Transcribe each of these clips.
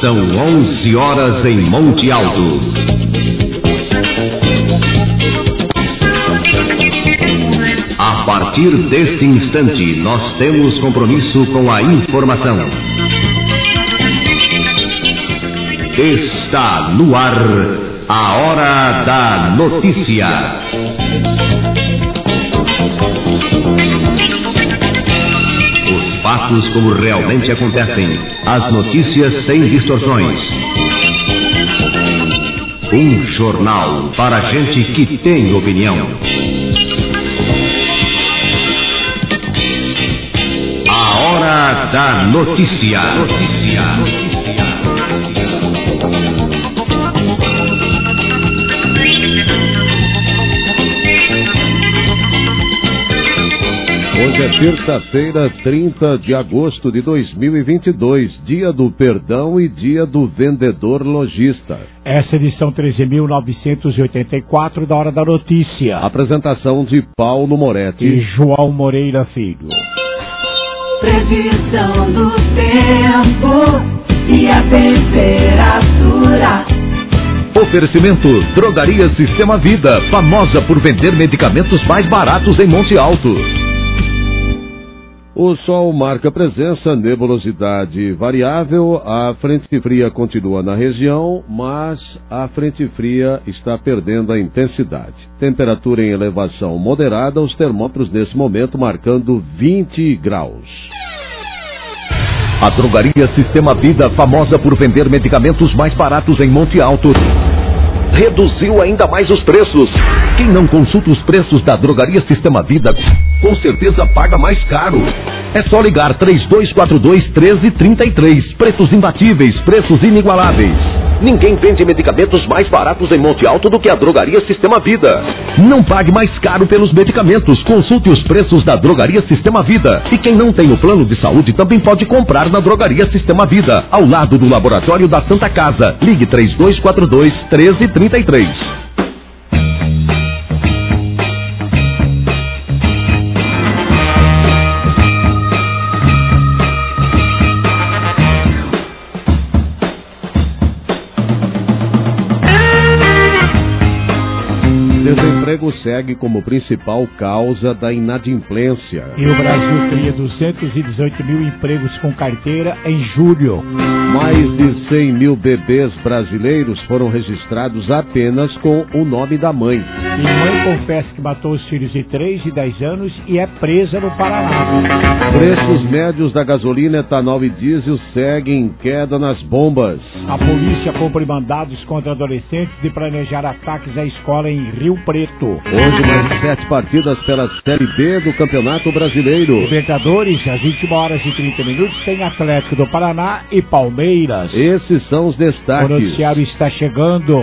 São 11 horas em Monte Alto. A partir deste instante, nós temos compromisso com a informação. Está no ar a Hora da Notícia. Os fatos como realmente acontecem, as notícias sem distorções. Um jornal para gente que tem opinião. A Hora da Notícia. Hoje é terça-feira, 30 de agosto de 2022, dia do perdão e dia do vendedor lojista. Essa edição 13.984 da Hora da Notícia. Apresentação de Paulo Moretti e João Moreira Filho. Previsão do tempo e a temperatura. Oferecimento Drogaria Sistema Vida, famosa por vender medicamentos mais baratos em Monte Alto. O sol marca presença, nebulosidade variável, a frente fria continua na região, mas a frente fria está perdendo a intensidade. Temperatura em elevação moderada, os termômetros nesse momento marcando 20 graus. A Drogaria Sistema Vida, famosa por vender medicamentos mais baratos em Monte Alto, reduziu ainda mais os preços. Quem não consulta os preços da Drogaria Sistema Vida, com certeza paga mais caro. É só ligar 3242-1333. Preços imbatíveis, preços inigualáveis. Ninguém vende medicamentos mais baratos em Monte Alto do que a Drogaria Sistema Vida. Não pague mais caro pelos medicamentos. Consulte os preços da Drogaria Sistema Vida. E quem não tem o plano de saúde também pode comprar na Drogaria Sistema Vida, ao lado do Laboratório da Santa Casa. Ligue 3242-1333. O desemprego segue como principal causa da inadimplência. E o Brasil cria 218 mil empregos com carteira em julho. Mais de 100 mil bebês brasileiros foram registrados apenas com o nome da mãe. E mãe confessa que matou os filhos de 3 e 10 anos e é presa no Paraná. Preços médios da gasolina, etanol e diesel seguem em queda nas bombas. A polícia cumpre mandados contra adolescentes de planejar ataques à escola em Rio Preto. Hoje mais 7 partidas pela Série B do Campeonato Brasileiro. Libertadores, às 21 horas e 30 minutos, tem Atlético do Paraná e Palmeiras. Esses são os destaques. O noticiário está chegando.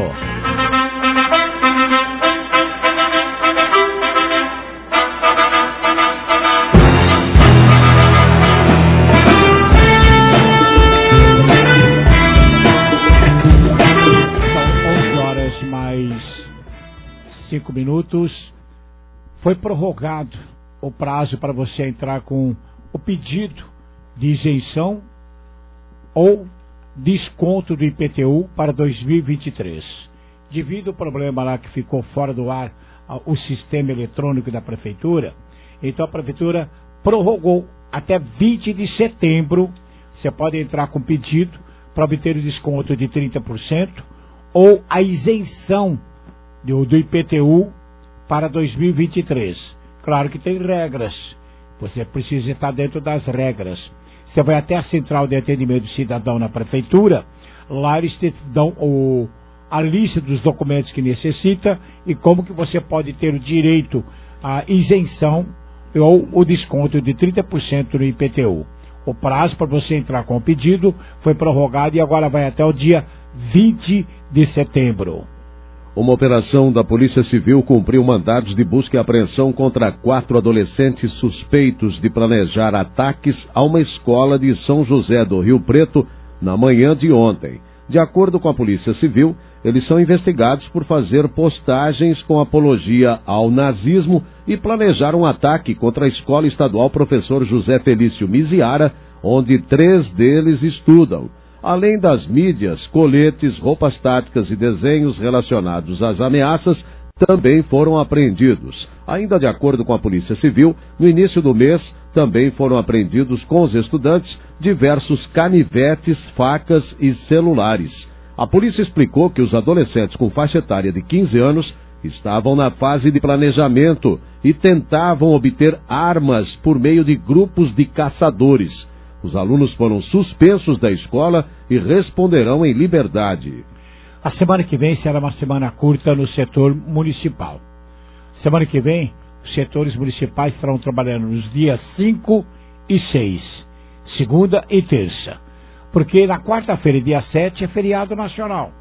São 11 horas mais 5 minutos. Foi prorrogado o prazo para você entrar com o pedido de isenção ou desconto do IPTU para 2023. Devido ao problema lá que ficou fora do ar o sistema eletrônico da prefeitura, então a prefeitura prorrogou até 20 de setembro. Você pode entrar com pedido para obter o desconto de 30% ou a isenção do IPTU para 2023. Claro que tem regras. Você precisa estar dentro das regras. Você vai até a Central de Atendimento do Cidadão na Prefeitura. Lá eles te dão a lista dos documentos que necessita e como que você pode ter o direito à isenção ou o desconto de 30% no IPTU. O prazo para você entrar com o pedido foi prorrogado e agora vai até o dia 20 de setembro. Uma operação da Polícia Civil cumpriu mandados de busca e apreensão contra 4 adolescentes suspeitos de planejar ataques a uma escola de São José do Rio Preto na manhã de ontem. De acordo com a Polícia Civil, eles são investigados por fazer postagens com apologia ao nazismo e planejar um ataque contra a Escola Estadual Professor José Felício Miziara, onde 3 deles estudam. Além das mídias, coletes, roupas táticas e desenhos relacionados às ameaças também foram apreendidos. Ainda de acordo com a Polícia Civil, no início do mês também foram apreendidos com os estudantes diversos canivetes, facas e celulares. A polícia explicou que os adolescentes com faixa etária de 15 anos estavam na fase de planejamento e tentavam obter armas por meio de grupos de caçadores. Os alunos foram suspensos da escola e responderão em liberdade. A semana que vem será uma semana curta no setor municipal. Semana que vem, os setores municipais estarão trabalhando nos dias 5 e 6, segunda e terça. Porque na quarta-feira, dia 7, é feriado nacional,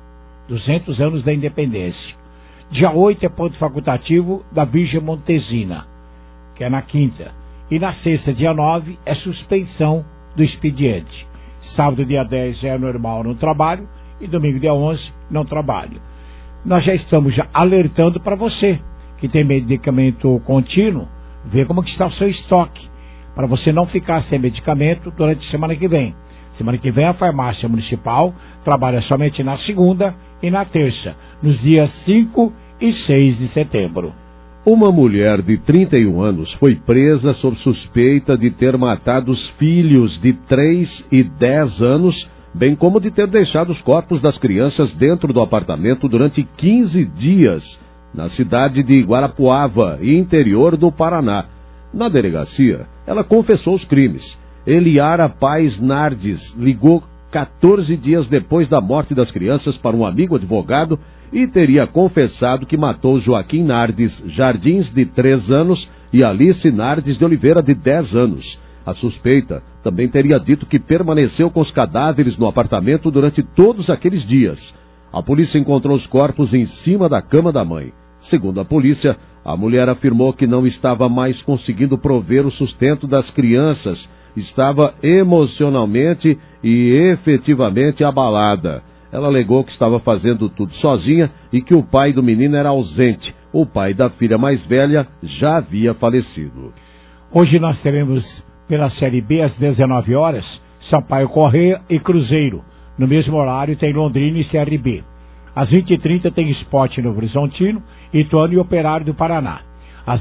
200 anos da independência. Dia 8 é ponto facultativo da Virgem Montesina, que é na quinta. E na sexta, dia 9, é suspensão do expediente. Sábado, dia 10, é normal no trabalho. E domingo, dia 11, não trabalho. Nós já estamos alertando para você que tem medicamento contínuo, ver como que está o seu estoque, para você não ficar sem medicamento durante a semana que vem. Semana que vem a farmácia municipal trabalha somente na segunda e na terça, nos dias 5 e 6 de setembro. Uma mulher de 31 anos foi presa sob suspeita de ter matado os filhos de 3 e 10 anos, bem como de ter deixado os corpos das crianças dentro do apartamento durante 15 dias, na cidade de Guarapuava, interior do Paraná. Na delegacia, ela confessou os crimes. Eliara Paes Nardes ligou 14 dias depois da morte das crianças para um amigo advogado e teria confessado que matou Joaquim Nardes Jardins, de 3 anos, e Alice Nardes de Oliveira, de 10 anos. A suspeita também teria dito que permaneceu com os cadáveres no apartamento durante todos aqueles dias. A polícia encontrou os corpos em cima da cama da mãe. Segundo a polícia, a mulher afirmou que não estava mais conseguindo prover o sustento das crianças, estava emocionalmente e efetivamente abalada. Ela alegou que estava fazendo tudo sozinha e que o pai do menino era ausente. O pai da filha mais velha já havia falecido. Hoje nós teremos pela Série B às 19 horas, Sampaio Corrêa e Cruzeiro. No mesmo horário tem Londrina e CRB. Às 20h30 tem Sport Novo Horizontino, Ituano e Operário do Paraná. Às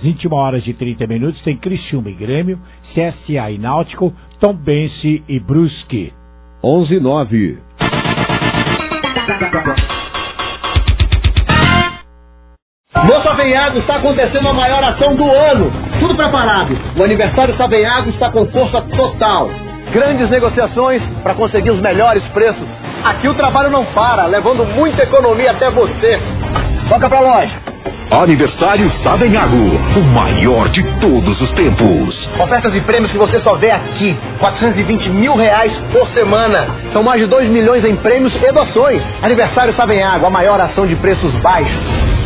21h30 tem Criciúma e Grêmio, CSA e Náutico, Tombense e Brusque. 11:09. No Savenhago está acontecendo a maior ação do ano. Tudo preparado. O aniversário Savenhago está com força total. Grandes negociações para conseguir os melhores preços. Aqui o trabalho não para, levando muita economia até você. Toca pra loja. Aniversário Savenhago, o maior de todos os tempos. Ofertas e prêmios que você só vê aqui. R$420 mil por semana. São mais de 2 milhões em prêmios e doações. Aniversário Savenhago, a maior ação de preços baixos.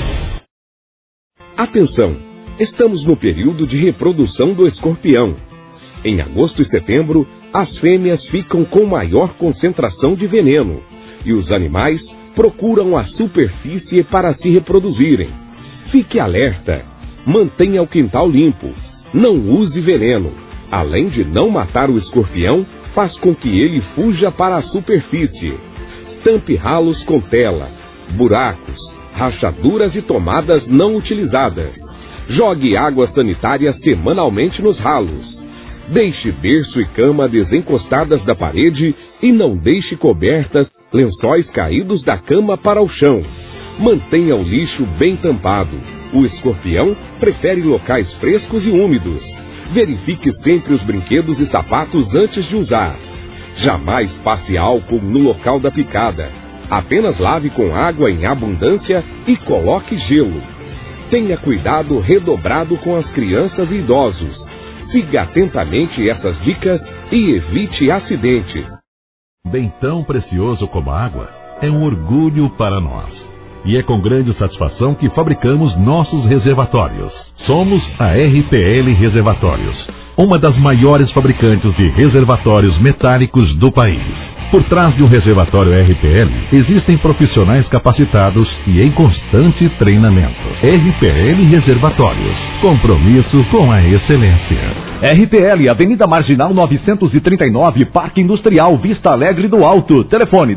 Atenção, estamos no período de reprodução do escorpião. Em agosto e setembro, as fêmeas ficam com maior concentração de veneno e os animais procuram a superfície para se reproduzirem. Fique alerta, mantenha o quintal limpo, não use veneno. Além de não matar o escorpião, faz com que ele fuja para a superfície. Tampe ralos com tela, buracos, rachaduras e tomadas não utilizadas. Jogue água sanitária semanalmente nos ralos. Deixe berço e cama desencostadas da parede e não deixe cobertas, lençóis caídos da cama para o chão. Mantenha o lixo bem tampado. O escorpião prefere locais frescos e úmidos. Verifique sempre os brinquedos e sapatos antes de usar. Jamais passe álcool no local da picada. Apenas lave com água em abundância e coloque gelo. Tenha cuidado redobrado com as crianças e idosos. Siga atentamente essas dicas e evite acidentes. Bem tão precioso como a água, é um orgulho para nós. E é com grande satisfação que fabricamos nossos reservatórios. Somos a RPL Reservatórios, uma das maiores fabricantes de reservatórios metálicos do país. Por trás de um reservatório RPL, existem profissionais capacitados e em constante treinamento. RPL Reservatórios. Compromisso com a excelência. RPL, Avenida Marginal 939, Parque Industrial, Vista Alegre do Alto. Telefone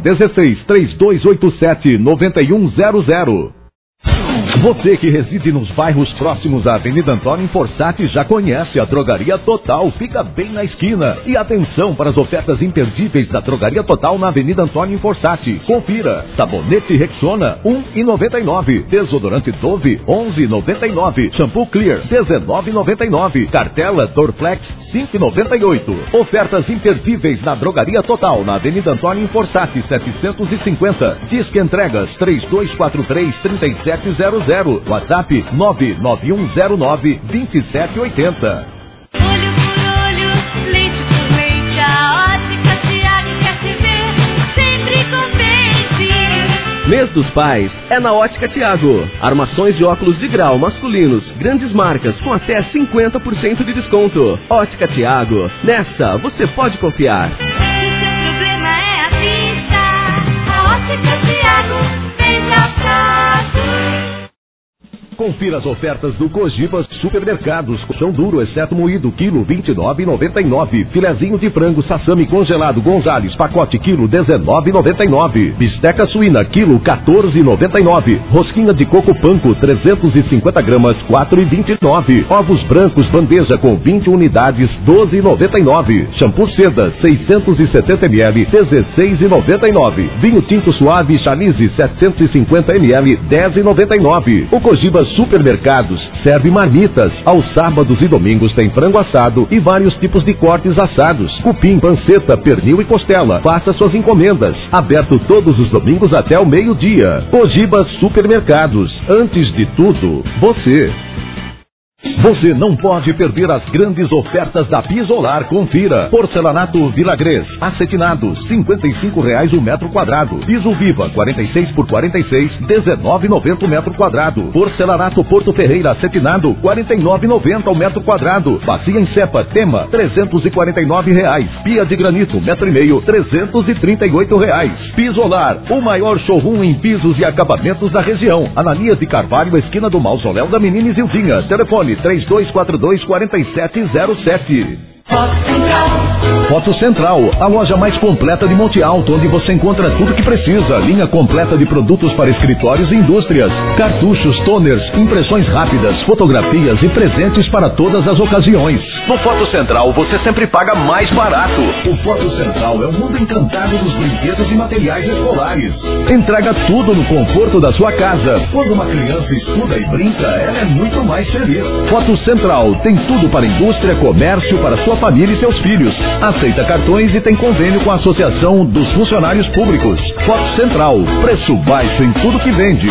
16-3287-9100. Você que reside nos bairros próximos à Avenida Antônio Forzati já conhece a Drogaria Total, fica bem na esquina. E atenção para as ofertas imperdíveis da Drogaria Total na Avenida Antônio Forzati. Confira: sabonete Rexona, R$1,99. Desodorante Dove, R$11,99. Shampoo Clear, R$19,99. Cartela Dorflex, R$5,98. Ofertas imperdíveis na Drogaria Total, na Avenida Antônio Forzati, 750. Disque Entregas 3243-3700. WhatsApp 99109-2780. Olho por olho, leite por leite, a Ótica Tiago quer te ver sempre contente. Mês dos Pais é na Ótica Tiago. Armações de óculos de grau masculinos, grandes marcas com até 50% de desconto. Ótica Tiago, nessa você pode confiar. Se o seu problema é a vista, a Ótica Tiago vem pra prato. Confira as ofertas do Cogibas Supermercados. Colchão duro, exceto moído, quilo R$29,99. Filezinho de frango Sassami congelado Gonzales, pacote quilo R$19,99. Bisteca suína, quilo R$14,99. Rosquinha de coco panko, 350 gramas, R$4,29. Ovos brancos bandeja com 20 unidades, R$12,99. Shampoo seda, 670 ml, R$16,99. Vinho tinto suave Chalice, 750 ml, R$10,99. O Cogibas Supermercados serve marmitas. Aos sábados e domingos tem frango assado e vários tipos de cortes assados: cupim, panceta, pernil e costela. Faça suas encomendas. Aberto todos os domingos até o meio-dia. Cogibas Supermercados. Antes de tudo, você. Você não pode perder as grandes ofertas da Pisolar. Confira: porcelanato Vilagrés acetinado, R$55 o metro quadrado. Piso Viva 46 por 46, R$19,90 o metro quadrado. Porcelanato Porto Ferreira acetinado, R$49,90 o metro quadrado. Bacia em cepa Tema, R$349. Pia de granito, metro e meio, R$338. Pisolar, o maior showroom em pisos e acabamentos da região. Ananias de Carvalho, esquina do Mausoléu da Menina Isildinha. Telefone 3242-4707. Foto Central, a loja mais completa de Monte Alto, onde você encontra tudo que precisa. Linha completa de produtos para escritórios e indústrias, cartuchos, toners, impressões rápidas, fotografias e presentes para todas as ocasiões. No Foto Central você sempre paga mais barato. O Foto Central é um mundo encantado dos brinquedos e materiais escolares. Entrega tudo no conforto da sua casa. Quando uma criança estuda e brinca, ela é muito mais feliz. Foto Central tem tudo para indústria, comércio, para sua família e seus filhos. Aceita cartões e tem convênio com a Associação dos Funcionários Públicos. Foto Central, preço baixo em tudo que vende.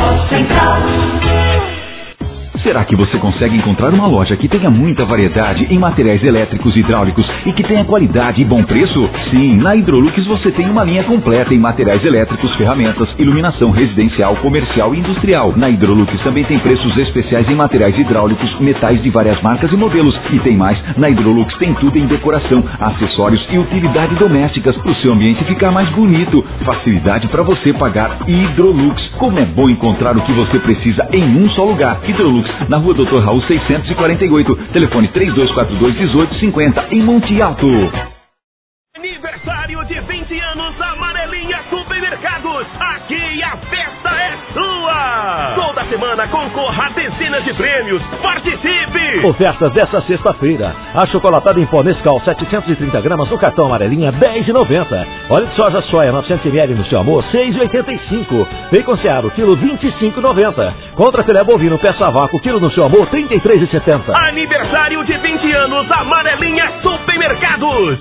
Será que você consegue encontrar uma loja que tenha muita variedade em materiais elétricos e hidráulicos e que tenha qualidade e bom preço? Sim, na Hidrolux você tem uma linha completa em materiais elétricos, ferramentas, iluminação residencial, comercial e industrial. Na Hidrolux também tem preços especiais em materiais hidráulicos, metais de várias marcas e modelos. E tem mais, na Hidrolux tem tudo em decoração, acessórios e utilidades domésticas para o seu ambiente ficar mais bonito. Facilidade para você pagar. Hidrolux, como é bom encontrar o que você precisa em um só lugar. Hidrolux, na Rua Dr. Raul 648, telefone 3242-1850, em Monte Alto. Aniversário de 20 anos Amarelinha Supermercados. Aqui a festa é sua. Toda semana concorra a dezenas de prêmios. Participe! Ofertas desta sexta-feira: a chocolatada em pó Nescau 730 gramas no cartão Amarelinha R$10,90. Óleo de soja soia 900 ml no seu amor R$6,85. Bacon Searo quilo R$25,90. Contra filé bovino peça a vácuo quilo no seu amor R$33,70. Aniversário de 20 anos Amarelinha Supermercados.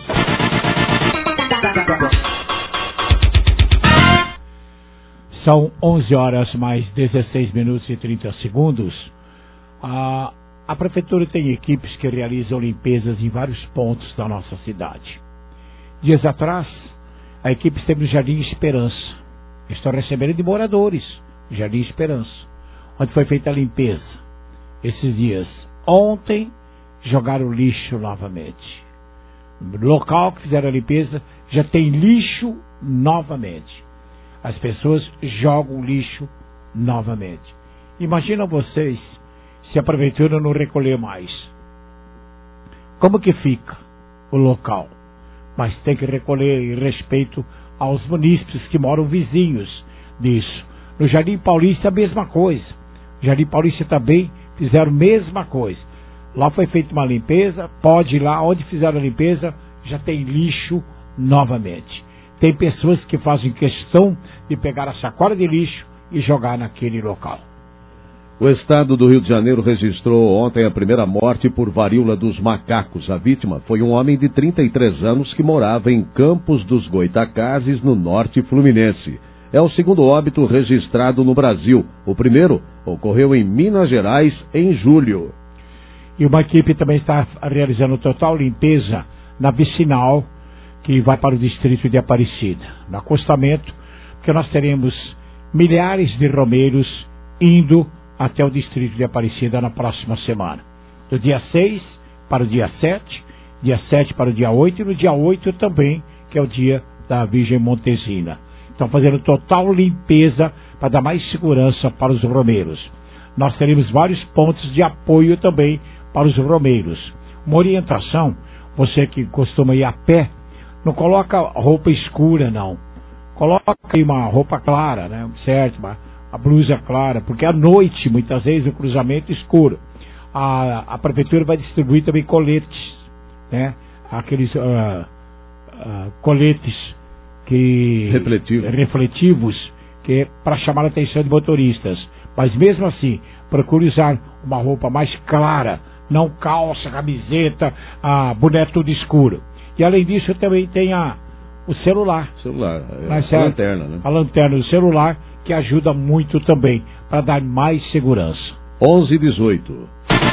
São 11 horas mais 16 minutos e 30 segundos. A Prefeitura tem equipes que realizam limpezas em vários pontos da nossa cidade. Dias atrás, a equipe esteve no Jardim Esperança. Estão recebendo de moradores no Jardim Esperança, onde foi feita a limpeza. Esses dias, ontem, jogaram lixo novamente. local que fizeram a limpeza já tem lixo novamente. As pessoas jogam lixo novamente. Imagina vocês se a prefeitura não recolher mais. Como que fica o local? Mas tem que recolher em respeito aos munícipes que moram vizinhos disso. No Jardim Paulista a mesma coisa. No Jardim Paulista também fizeram a mesma coisa. Lá foi feita uma limpeza, pode ir lá, onde fizeram a limpeza já tem lixo novamente. Tem pessoas que fazem questão de pegar a sacola de lixo e jogar naquele local. O estado do Rio de Janeiro registrou ontem a primeira morte por varíola dos macacos. A vítima foi um homem de 33 anos que morava em Campos dos Goitacazes, no norte fluminense. É o segundo óbito registrado no Brasil. O primeiro ocorreu em Minas Gerais em julho. E uma equipe também está realizando total limpeza na vicinal que vai para o distrito de Aparecida. No acostamento, porque nós teremos milhares de romeiros indo até o distrito de Aparecida na próxima semana. Do dia 6 para o dia 7, dia 7 para o dia 8 e no dia 8 também, que é o dia da Virgem Montezina. Estão fazendo total limpeza para dar mais segurança para os romeiros. Nós teremos vários pontos de apoio também para os romeiros. Uma orientação, você que costuma ir a pé, não coloca roupa escura não. Coloca aí uma roupa clara, né? Certo, a blusa clara, porque à noite, muitas vezes, o cruzamento escuro. A prefeitura vai distribuir também coletes, né? Aqueles coletes refletivos, que é para chamar a atenção de motoristas. Mas mesmo assim, procure usar uma roupa mais clara, não calça, camiseta, boné tudo escuro. E além disso também tem o celular. A lanterna, né? A lanterna do celular, que ajuda muito também para dar mais segurança. 11h18.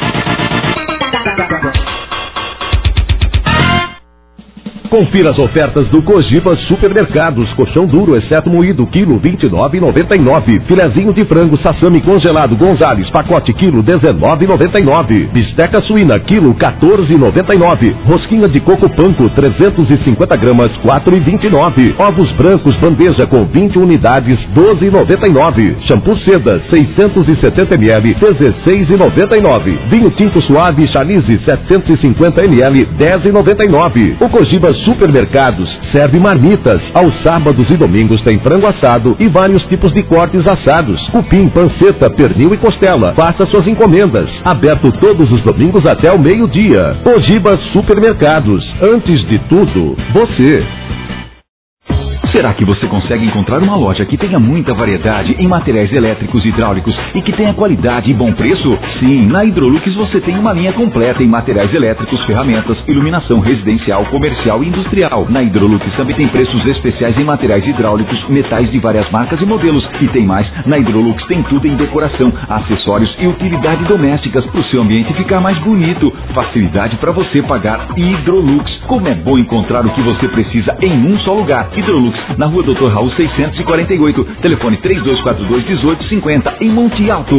Confira as ofertas do Cogiba Supermercados. Colchão duro, exceto moído, quilo R$29,99. Filezinho de frango Sassami congelado Gonzales, pacote quilo R$19,99. Bisteca suína, quilo R$14,99. Rosquinha de coco panko, 350 gramas, R$4,29. Ovos brancos bandeja com 20 unidades, R$12,99. Shampoo seda, 670 ml, R$16,99. Vinho tinto suave Chalice, 750 ml, R$10,99. O Cogiba Supermercados serve marmitas. Aos sábados e domingos tem frango assado e vários tipos de cortes assados: cupim, panceta, pernil e costela. Faça suas encomendas. Aberto todos os domingos até o meio-dia. Cogiba Supermercados. Antes de tudo, você. Será que você consegue encontrar uma loja que tenha muita variedade em materiais elétricos e hidráulicos e que tenha qualidade e bom preço? Sim, na Hidrolux você tem uma linha completa em materiais elétricos, ferramentas, iluminação residencial, comercial e industrial. Na Hidrolux também tem preços especiais em materiais hidráulicos, metais de várias marcas e modelos. E tem mais, na Hidrolux tem tudo em decoração, acessórios e utilidades domésticas para o seu ambiente ficar mais bonito. Facilidade para você pagar. Hidrolux. Como é bom encontrar o que você precisa em um só lugar. Hidrolux, na rua Dr. Raul 648, telefone 3242-1850, em Monte Alto.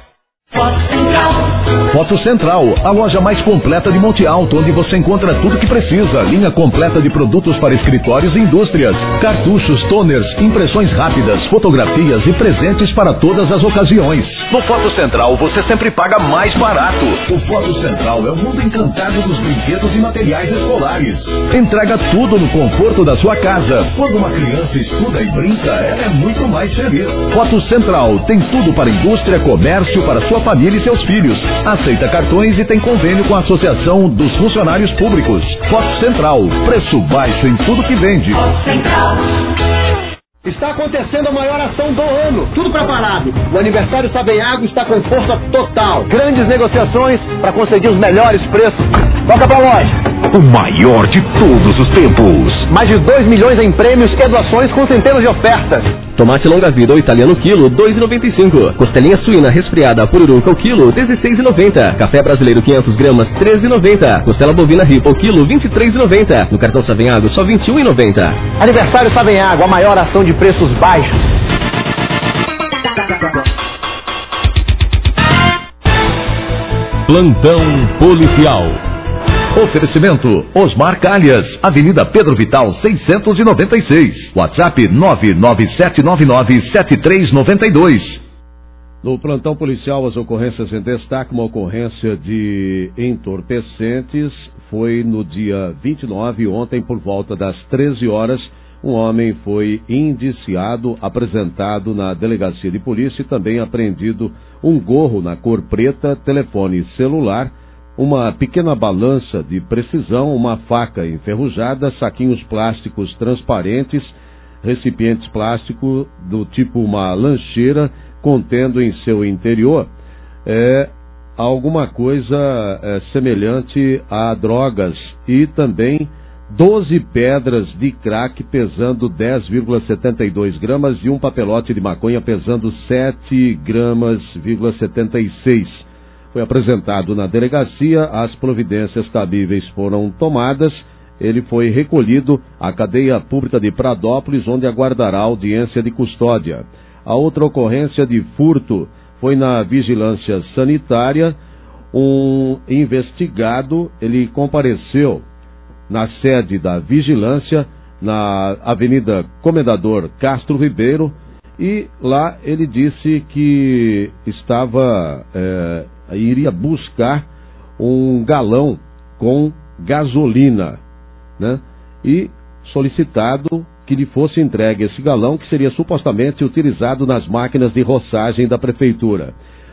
Foto Central, a loja mais completa de Monte Alto, onde você encontra tudo o que precisa. Linha completa de produtos para escritórios e indústrias, cartuchos, toners, impressões rápidas, fotografias e presentes para todas as ocasiões. No Foto Central você sempre paga mais barato. O Foto Central é o mundo encantado dos brinquedos e materiais escolares. Entrega tudo no conforto da sua casa. Quando uma criança estuda e brinca, ela é muito mais feliz. Foto Central tem tudo para indústria, comércio, para sua família e seus filhos. Aceita cartões e tem convênio com a Associação dos Funcionários Públicos. Foto Central, preço baixo em tudo que vende. Foto Central. Está acontecendo a maior ação do ano. Tudo preparado. O aniversário Savenhago está com força total. Grandes negociações para conseguir os melhores preços. Toca pra loja. O maior de todos os tempos. Mais de 2 milhões em prêmios e doações com centenas de ofertas. Tomate longa vida ou italiano quilo, R$2,95. Costelinha suína resfriada pururuca o quilo, R$16,90. Café brasileiro 500 gramas, R$13,90. Costela bovina ripa o quilo, R$23,90. No cartão Savenhago, só R$21,90. Aniversário Savenhago, a maior ação de preços baixos. Plantão policial. Oferecimento Osmar Calhas, Avenida Pedro Vital 696. WhatsApp 997997392. No plantão policial, as ocorrências em destaque, uma ocorrência de entorpecentes foi no dia 29, ontem, por volta das 13 horas, um homem foi indiciado, apresentado na delegacia de polícia e também apreendido um gorro na cor preta, telefone celular, uma pequena balança de precisão, uma faca enferrujada, saquinhos plásticos transparentes, recipientes plásticos do tipo uma lancheira, contendo em seu interior alguma coisa semelhante a drogas e também 12 pedras de crack pesando 10,72 gramas e um papelote de maconha pesando 7,76 gramas. Foi apresentado na delegacia, as providências cabíveis foram tomadas, ele foi recolhido à cadeia pública de Pradópolis, onde aguardará audiência de custódia. A outra ocorrência de furto foi na vigilância sanitária. Um investigado, ele compareceu na sede da vigilância, na Avenida Comendador Castro Ribeiro, e lá ele disse que iria buscar um galão com gasolina, né? E solicitado que lhe fosse entregue esse galão, que seria supostamente utilizado nas máquinas de roçagem da prefeitura.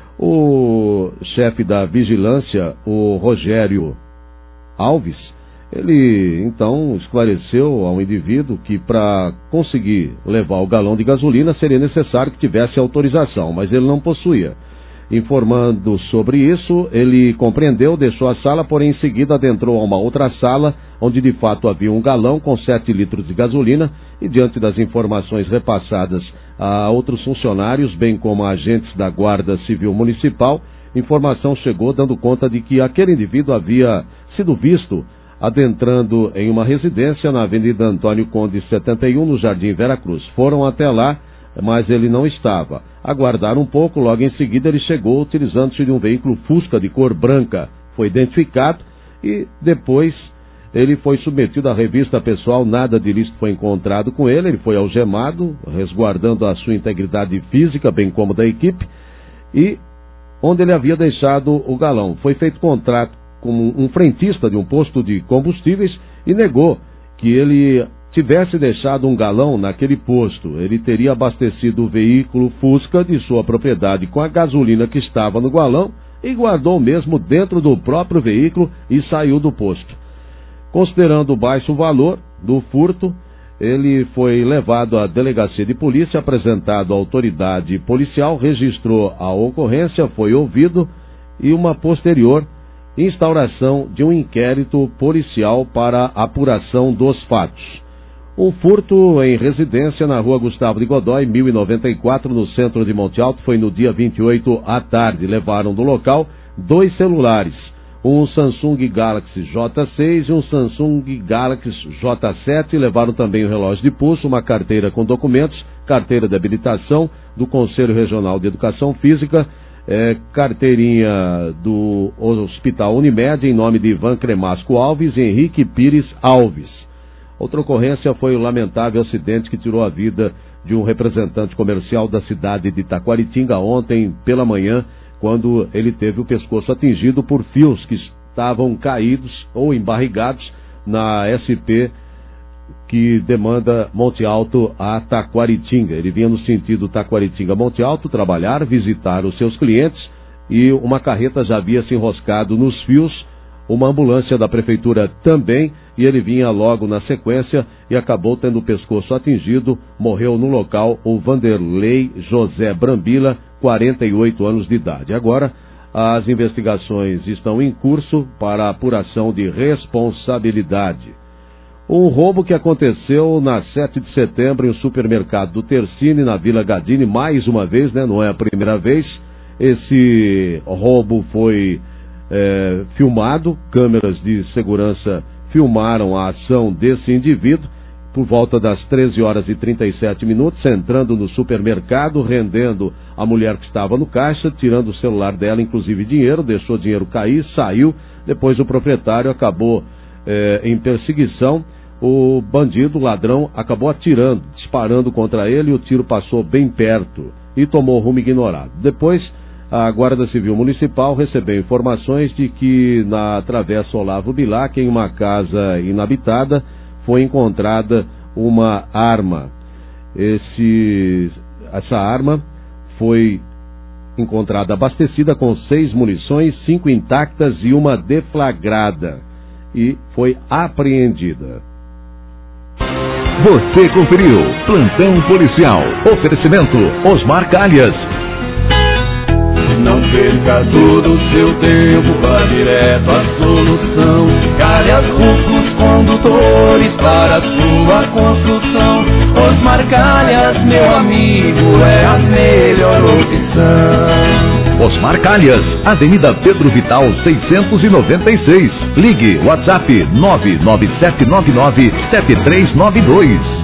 O chefe da vigilância, o Rogério Alves, ele então esclareceu ao indivíduo que para conseguir levar o galão de gasolina seria necessário que tivesse autorização, mas ele não possuía. Informando sobre isso, ele compreendeu, deixou a sala, porém em seguida adentrou a uma outra sala, onde de fato havia um galão com 7 litros de gasolina, e diante das informações repassadas a outros funcionários, bem como a agentes da Guarda Civil Municipal, informação chegou dando conta de que aquele indivíduo havia sido visto adentrando em uma residência na Avenida Antônio Conde 71, no Jardim Veracruz. Foram até lá, mas ele não estava. Aguardaram um pouco, logo em seguida ele chegou utilizando-se de um veículo Fusca de cor branca. Foi identificado e depois ele foi submetido à revista pessoal, nada de ilícito foi encontrado com ele, ele foi algemado, resguardando a sua integridade física, bem como da equipe, e onde ele havia deixado o galão. Foi feito contrato com um frentista de um posto de combustíveis e negou que ele tivesse deixado um galão naquele posto. Ele teria abastecido o veículo Fusca de sua propriedade com a gasolina que estava no galão e guardou mesmo dentro do próprio veículo e saiu do posto. Considerando o baixo valor do furto, ele foi levado à delegacia de polícia, apresentado à autoridade policial, registrou a ocorrência, foi ouvido e uma posterior instauração de um inquérito policial para apuração dos fatos. Um furto em residência na rua Gustavo de Godói, 1094, no centro de Monte Alto, foi no dia 28 à tarde. Levaram do local 2 celulares, um Samsung Galaxy J6 e um Samsung Galaxy J7. Levaram também um relógio de pulso, uma carteira com documentos, carteira de habilitação do Conselho Regional de Educação Física, carteirinha do Hospital Unimed em nome de Ivan Cremasco Alves e Henrique Pires Alves. Outra ocorrência foi o lamentável acidente que tirou a vida de um representante comercial da cidade de Taquaritinga ontem pela manhã, quando ele teve o pescoço atingido por fios que estavam caídos ou embarrigados na SP que demanda Monte Alto a Taquaritinga. Ele vinha no sentido Taquaritinga-Monte Alto trabalhar, visitar os seus clientes e uma carreta já havia se enroscado nos fios, uma ambulância da prefeitura também, e ele vinha logo na sequência e acabou tendo o pescoço atingido. Morreu no local o Vanderlei José Brambila, 48 anos de idade. Agora, as investigações estão em curso para a apuração de responsabilidade. Um roubo que aconteceu na 7 de setembro em um supermercado do Tercine, na Vila Gadini, mais uma vez, né? Não é a primeira vez. Esse roubo foi filmado, câmeras de segurança filmaram a ação desse indivíduo. por volta das 13 horas e 37 minutos, entrando no supermercado, rendendo a mulher que estava no caixa, tirando o celular dela, inclusive dinheiro, deixou o dinheiro cair, saiu. Depois o proprietário acabou em perseguição. O bandido, o ladrão, acabou atirando, disparando contra ele, e o tiro passou bem perto e tomou rumo ignorado. Depois, a Guarda Civil Municipal recebeu informações de que na Travessa Olavo Bilac, em uma inabitada, foi encontrada uma arma. Essa arma foi encontrada abastecida com 6 munições, 5 intactas e uma deflagrada, e foi apreendida. Você conferiu Plantão Policial. Oferecimento Osmar Calhas. Não perca todo o seu tempo, vá direto à solução. Calhas Rufos Condutores para a sua construção. Osmar Calhas, meu amigo, é a melhor opção. Osmar Calhas, Avenida Pedro Vital 696. Ligue WhatsApp 997997392.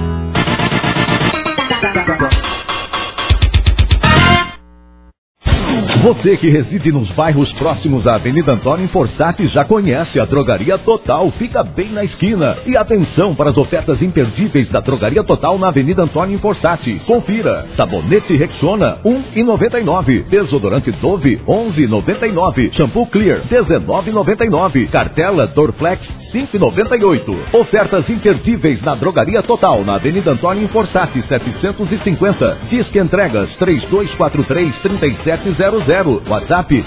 Você que reside nos bairros próximos à Avenida Antônio Fossati já conhece a Drogaria Total, fica bem na esquina. E atenção para as ofertas imperdíveis da Drogaria Total na Avenida Antônio Fossati. Confira: sabonete Rexona R$1,99, desodorante Dove R$11,99, shampoo Clear R$19,99, cartela Dorflex R$5,98. Ofertas imperdíveis na Drogaria Total, na Avenida Antônio Fossati 750. Disque entregas 3243-3700. WhatsApp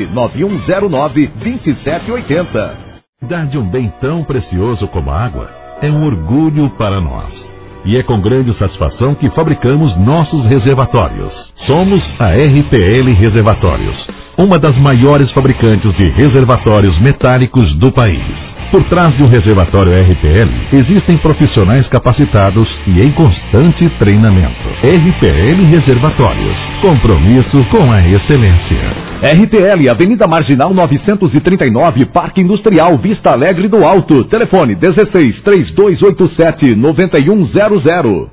99109-2780. Cuidar de um bem tão precioso como a água é um orgulho para nós. E é com grande satisfação que fabricamos nossos reservatórios. Somos a RPL Reservatórios, uma das maiores fabricantes de reservatórios metálicos do país. Por trás de um reservatório RPL, existem profissionais capacitados e em constante treinamento. RPL Reservatórios, compromisso com a excelência. RPL, Avenida Marginal 939, Parque Industrial, Vista Alegre do Alto. Telefone 16-3287-9100.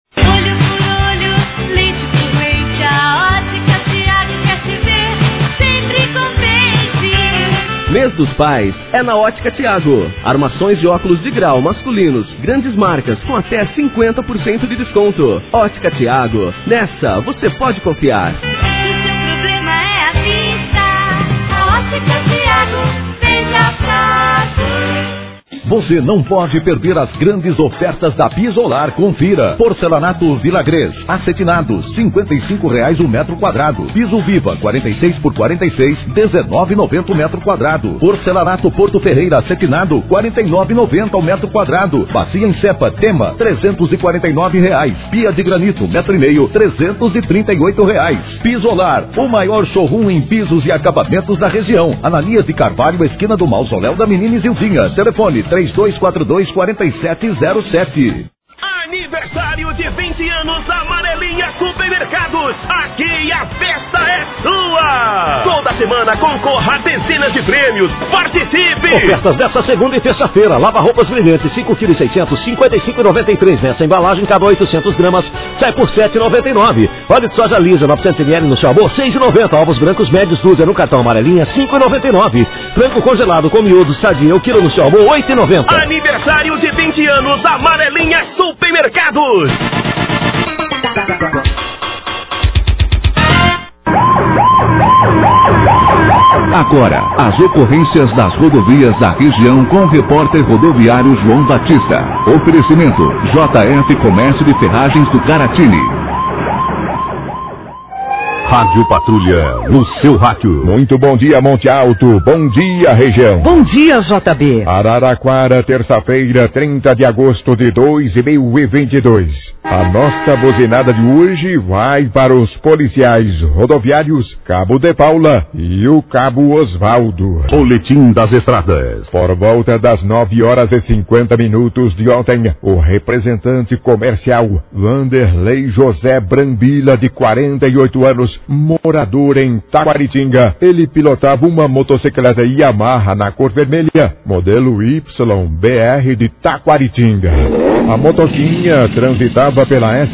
Mês dos Pais é na Ótica Thiago. Armações de óculos de grau masculinos, grandes marcas com até 50% de desconto. Ótica Thiago, nessa você pode confiar. Se o seu problema é a vista, a Ótica Thiago veja fácil. Você não pode perder as grandes ofertas da Bisolar. Confira: porcelanato Vilagrês, acetinado, R$55 o metro quadrado. Piso Viva, 46 por 46, R$19,90 o metro quadrado. Porcelanato Porto Ferreira, acetinado, R$49,90 o metro quadrado. Bacia em cepa Tema, R$349. Pia de granito, metro e meio, R$338. Bisolar, o maior showroom em pisos e acabamentos da região. Ananias de Carvalho, esquina do Mausoléu da Menina Zildinha. Telefone 3242-4707. Aniversário de 20 anos Amarelinha Supermercados. Aqui a festa é sua. Toda semana concorra a dezenas de prêmios. Participe! Ofertas desta segunda e terça-feira. Lava roupas brilhantes 5,6 kg, R$55,93. Nessa embalagem cabe 800 gramas, sai por R$7,99. Óleo de soja lisa 900 ml no seu amor, R$6,90. Ovos brancos médios dúzia no cartão Amarelinha, R$5,99. Frango congelado com miúdo sadia, o quilo no seu amor, R$8,90. Aniversário de 20 anos Amarelinha Supermercados. Agora, as ocorrências das rodovias da região com o repórter rodoviário João Batista. Oferecimento: JF Comércio de Ferragens do Caratini. Rádio Patrulha, no seu rádio. Muito bom dia, Monte Alto. Bom dia, região. Bom dia, JB. Araraquara, terça-feira, 30 de agosto de 2022. A nossa buzinada de hoje vai para os policiais rodoviários Cabo de Paula e o Cabo Osvaldo. Boletim das estradas. Por volta das 9h50 de ontem, o representante comercial Vanderlei José Brambila, de 48 anos, morador em Taquaritinga, ele pilotava uma motocicleta Yamaha na cor vermelha, modelo YBR de Taquaritinga. A motoquinha transitava pela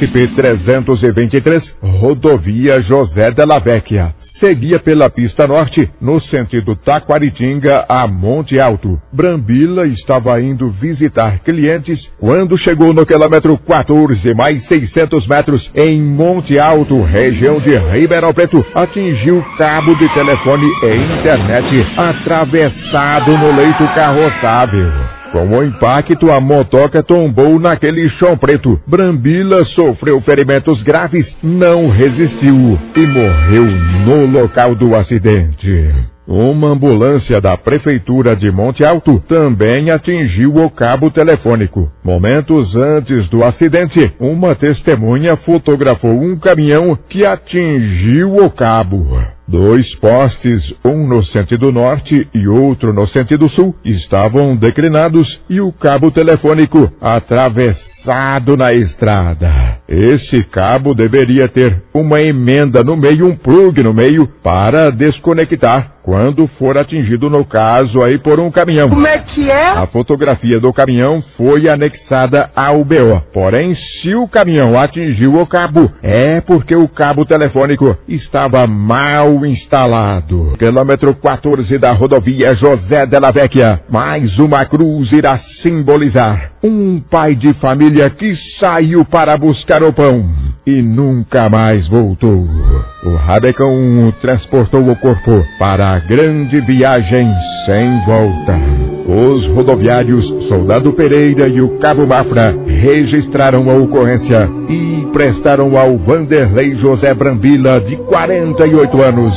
SP-323, rodovia José Della Vecchia. Seguia pela pista norte, no sentido Taquaritinga a Monte Alto. Brambila estava indo visitar clientes quando chegou no quilômetro 14, mais 600 metros, em Monte Alto, região de Ribeirão Preto, atingiu cabo de telefone e internet atravessado no leito carroçável. Com o impacto, a motoca tombou naquele chão preto. Brambila sofreu ferimentos graves, não resistiu e morreu no local do acidente. Uma ambulância da Prefeitura de Monte Alto também atingiu o cabo telefônico. Momentos antes do acidente, uma testemunha fotografou um caminhão que atingiu o cabo. 2 postes, um no sentido norte e outro no sentido sul, estavam declinados e o cabo telefônico atravessado na estrada. Esse cabo deveria ter uma emenda no meio, um plug no meio, para desconectar quando for atingido, no caso aí, por um caminhão. Como é que é? A fotografia do caminhão foi anexada ao BO. Porém, se o caminhão atingiu o cabo, é porque o cabo telefônico estava mal instalado. Quilômetro 14 da rodovia José Della Vecchia. Mais uma cruz irá simbolizar um pai de família que saiu para buscar o pão e nunca mais voltou. O Rabecão transportou o corpo para a grande viagem sem volta. Os rodoviários Soldado Pereira e o Cabo Mafra registraram a ocorrência e prestaram ao Vanderlei José Brambila, de 48 anos,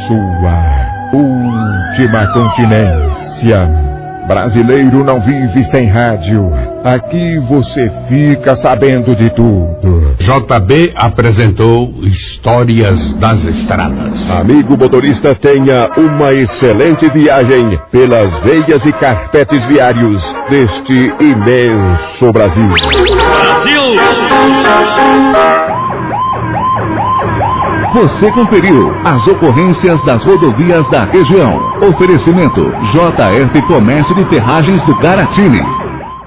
sua última continência. Brasileiro não vive sem rádio. Aqui você fica sabendo de tudo. JB apresentou Histórias das Estradas. Amigo motorista, tenha uma excelente viagem pelas veias e carpetes viários deste imenso Brasil. Você conferiu as ocorrências das rodovias da região. Oferecimento JF Comércio de Ferragens do Garatini.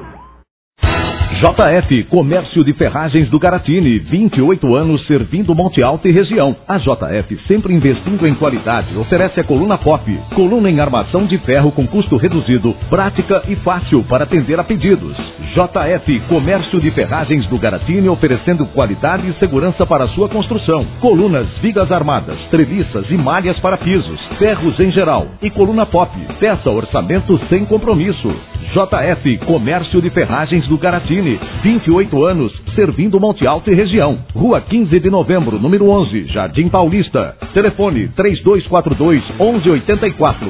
JF Comércio de Ferragens do Garatini, 28 anos servindo Monte Alto e região. A JF, sempre investindo em qualidade, oferece a coluna pop, coluna em armação de ferro com custo reduzido, prática e fácil para atender a pedidos. JF Comércio de Ferragens do Garatini, oferecendo qualidade e segurança para sua construção. Colunas, vigas armadas, treliças e malhas para pisos, ferros em geral e coluna pop. Peça orçamento sem compromisso. JF Comércio de Ferragens do Garatini, 28 anos, servindo Monte Alto e região. Rua 15 de Novembro, número 11, Jardim Paulista. Telefone 3242-1184.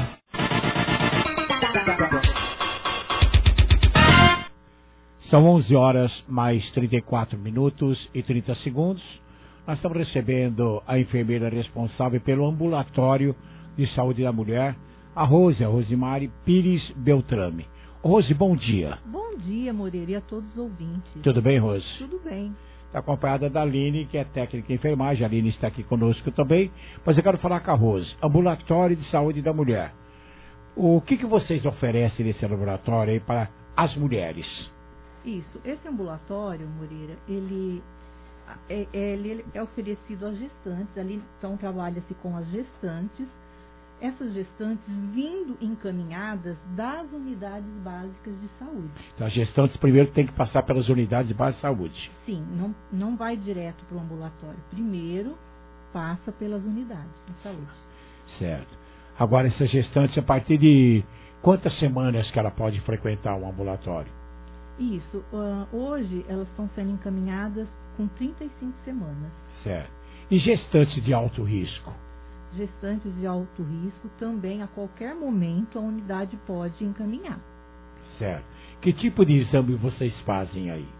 São 11 horas mais 34 minutos e 30 segundos. Nós estamos recebendo a enfermeira responsável pelo ambulatório de saúde da mulher, a Rosemary Pires Beltrame. Rose, bom dia. Bom dia, Moreira, e a todos os ouvintes. Tudo bem, Rose? Tudo bem. Está acompanhada da Aline, que é técnica em enfermagem. A Aline está aqui conosco também. Mas eu quero falar com a Rose. Ambulatório de saúde da mulher. O que vocês oferecem nesse laboratório aí para as mulheres? Isso. Esse ambulatório, Moreira, ele é oferecido às gestantes. Ali, então, trabalha-se com as gestantes. Essas gestantes vindo encaminhadas das unidades básicas de saúde. Então, as gestantes primeiro tem que passar pelas unidades básicas de saúde. Sim, não vai direto para o ambulatório. Primeiro, passa pelas unidades de saúde. Certo. Agora, essas gestantes, a partir de quantas semanas que ela pode frequentar um ambulatório? Isso. Hoje, elas estão sendo encaminhadas com 35 semanas. Certo. E gestantes de alto risco? Gestantes de alto risco também, a qualquer momento, a unidade pode encaminhar. Certo. Que tipo de exame vocês fazem aí?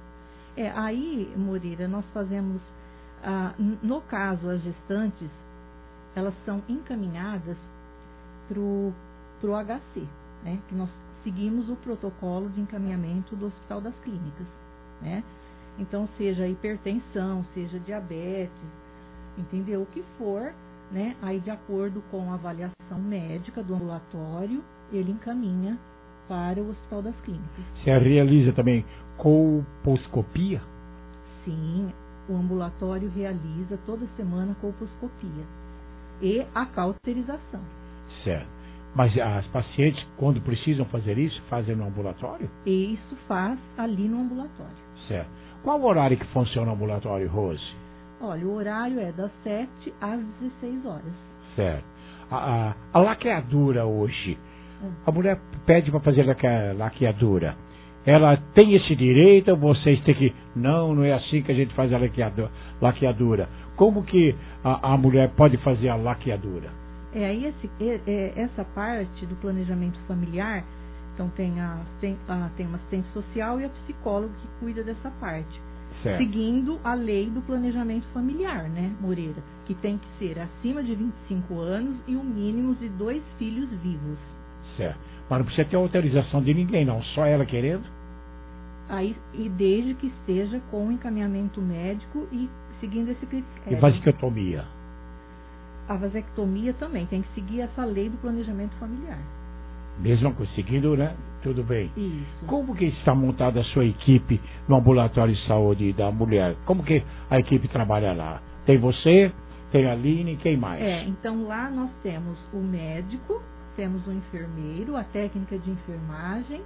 Aí, Moreira, nós fazemos, no caso, as gestantes, elas são encaminhadas para o HC, né? Que nós seguimos o protocolo de encaminhamento do Hospital das Clínicas, né? Então, seja hipertensão, seja diabetes, entendeu? O que for, né? Aí, de acordo com a avaliação médica do ambulatório, ele encaminha para o Hospital das Clínicas. Você realiza também colposcopia? Sim, o ambulatório realiza toda semana colposcopia e a cauterização. Certo. Mas as pacientes, quando precisam fazer isso, fazem no ambulatório? E isso faz ali no ambulatório. Certo. Qual o horário que funciona o ambulatório, Rose? Olha, o horário é das 7 às 16 horas. Certo. A laqueadura hoje, a mulher pede para fazer laqueadura. Ela tem esse direito ou vocês têm que... Não é assim que a gente faz a laqueadura. Como que a mulher pode fazer a laqueadura? Aí essa parte do planejamento familiar, então tem uma assistente social e a psicóloga que cuida dessa parte. Certo. Seguindo a lei do planejamento familiar, né, Moreira? Que tem que ser acima de 25 anos e o mínimo de 2 filhos vivos. Certo. Mas não precisa ter autorização de ninguém, não. Só ela querendo? Aí, e desde que esteja com encaminhamento médico e seguindo esse critério. E vasectomia? A vasectomia também tem que seguir essa lei do planejamento familiar. Mesmo conseguindo, né? Tudo bem. Isso. Como que está montada a sua equipe no ambulatório de saúde da mulher? Como que a equipe trabalha lá? Tem você, tem a Aline, quem mais? Então lá nós temos o médico, temos o enfermeiro, a técnica de enfermagem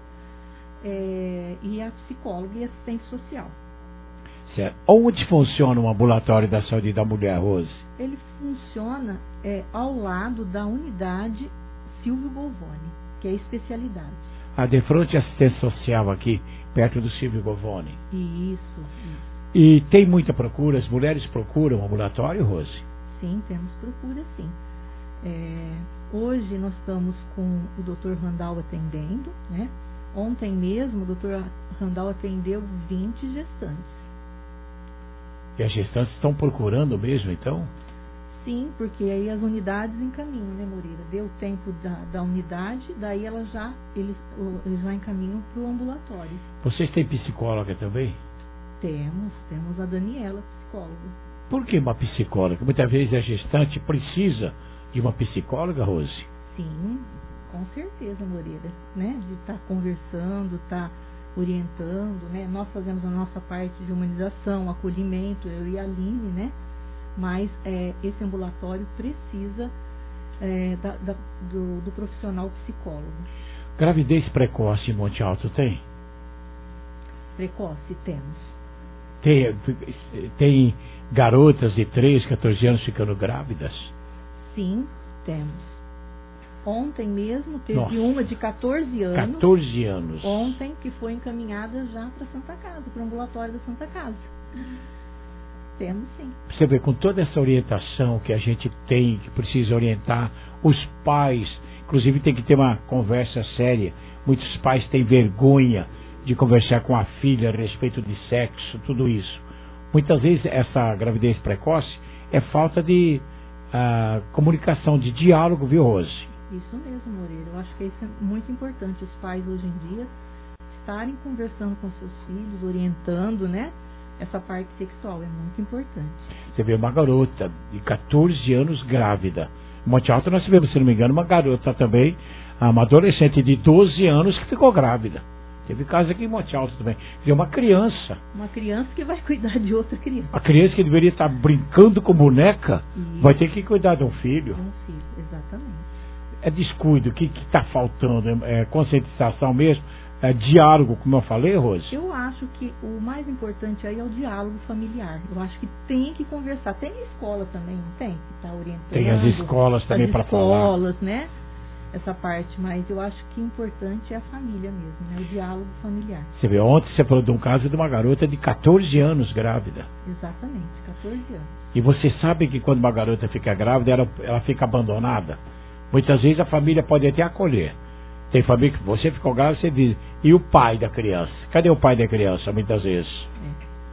e a psicóloga e assistente social. Certo. Onde funciona o ambulatório da saúde da mulher, Rose? Ele funciona ao lado da unidade Silvio Govoni, que é a especialidade. De frente à assistência social aqui, perto do Silvio Govoni. Isso. E tem muita procura? As mulheres procuram o ambulatório, Rose? Sim, temos procura, sim. Hoje nós estamos com o Dr. Randall atendendo, né? Ontem mesmo o Dr. Randall atendeu 20 gestantes. E as gestantes estão procurando mesmo, então? Sim, porque aí as unidades encaminham, né, Moreira? Deu tempo da unidade, daí eles já encaminham para o ambulatório. Vocês têm psicóloga também? Temos a Daniela, psicóloga. Por que uma psicóloga? Muitas vezes a gestante precisa de uma psicóloga, Rose? Sim, com certeza, Moreira, né? De estar conversando, estar orientando, né? Nós fazemos a nossa parte de humanização, acolhimento, eu e a Aline, né? Mas esse ambulatório precisa do profissional psicólogo. Gravidez precoce em Monte Alto tem? Precoce, temos. Tem garotas de 13, 14 anos ficando grávidas? Sim, temos. Ontem mesmo teve uma de 14 anos. 14 anos. Ontem que foi encaminhada já para a Santa Casa, para o ambulatório da Santa Casa. Temos sim. Você vê, com toda essa orientação que a gente tem, que precisa orientar os pais, inclusive tem que ter uma conversa séria. Muitos pais têm vergonha de conversar com a filha a respeito de sexo, tudo isso. Muitas vezes essa gravidez precoce é falta de comunicação, de diálogo, viu, Rose? Isso mesmo, Moreira. Eu acho que isso é muito importante. Os pais hoje em dia estarem conversando com seus filhos, orientando, né? Essa parte sexual é muito importante. Você vê uma garota de 14 anos grávida. Em Monte Alto nós tivemos, se não me engano, uma garota também, uma adolescente de 12 anos que ficou grávida. Teve caso aqui em Monte Alto também. Quer dizer, uma criança. Uma criança que vai cuidar de outra criança. A criança que deveria estar brincando com boneca, vai ter que cuidar de um filho. De um filho, exatamente. É descuido, o que está faltando? É conscientização mesmo? É diálogo, como eu falei, Rose? Eu acho que o mais importante aí é o diálogo familiar. Eu acho que tem que conversar. Tem a escola também, não tem? Que está orientando. Tem as escolas também para falar. As escolas, né? Essa parte. Mas eu acho que o importante é a família mesmo, né? O diálogo familiar. Você vê, ontem você falou de um caso de uma garota de 14 anos grávida. Exatamente, 14 anos. E você sabe que quando uma garota fica grávida, ela fica abandonada? Muitas vezes a família pode até acolher. Tem família que você ficou grávida, você diz, e o pai da criança? Cadê o pai da criança, muitas vezes?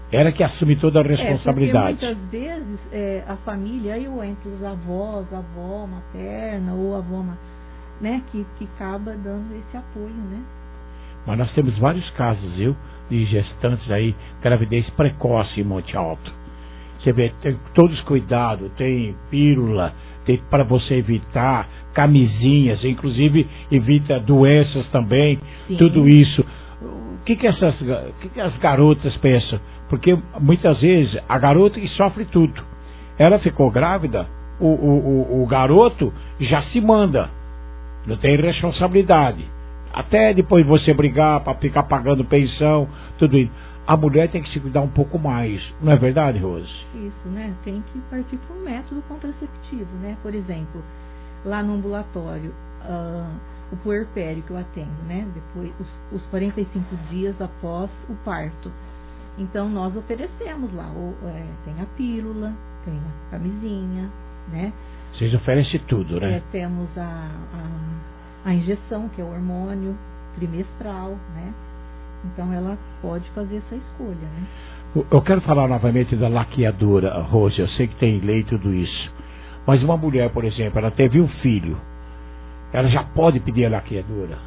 Ela que assume toda a responsabilidade. Porque muitas vezes a família, eu entre os avós, a avó materna ou a avó, né, que acaba dando esse apoio, né? Mas nós temos vários casos, viu, de gestantes aí, gravidez precoce em Monte Alto. Você vê, tem todos os cuidados, tem pílula, tem para você evitar, camisinhas, inclusive evita doenças também, Sim. Tudo isso. O que as garotas pensam? Porque muitas vezes a garota que sofre tudo. Ela ficou grávida, o garoto já se manda, não tem responsabilidade. Até depois você brigar para ficar pagando pensão, tudo isso. A mulher tem que se cuidar um pouco mais, não é verdade, Rose? Isso, né? Tem que partir para um método contraceptivo, né? Por exemplo, lá no ambulatório, o puerpério que eu atendo, né? Depois, os 45 dias após o parto. Então, nós oferecemos lá, tem a pílula, tem a camisinha, né? Vocês oferecem tudo, né? Temos a injeção, que é o hormônio trimestral, né? Então, ela pode fazer essa escolha, né? Eu quero falar novamente da laqueadura, Rose. Eu sei que tem lei e tudo isso. Mas uma mulher, por exemplo, ela teve um filho. Ela já pode pedir a laqueadura?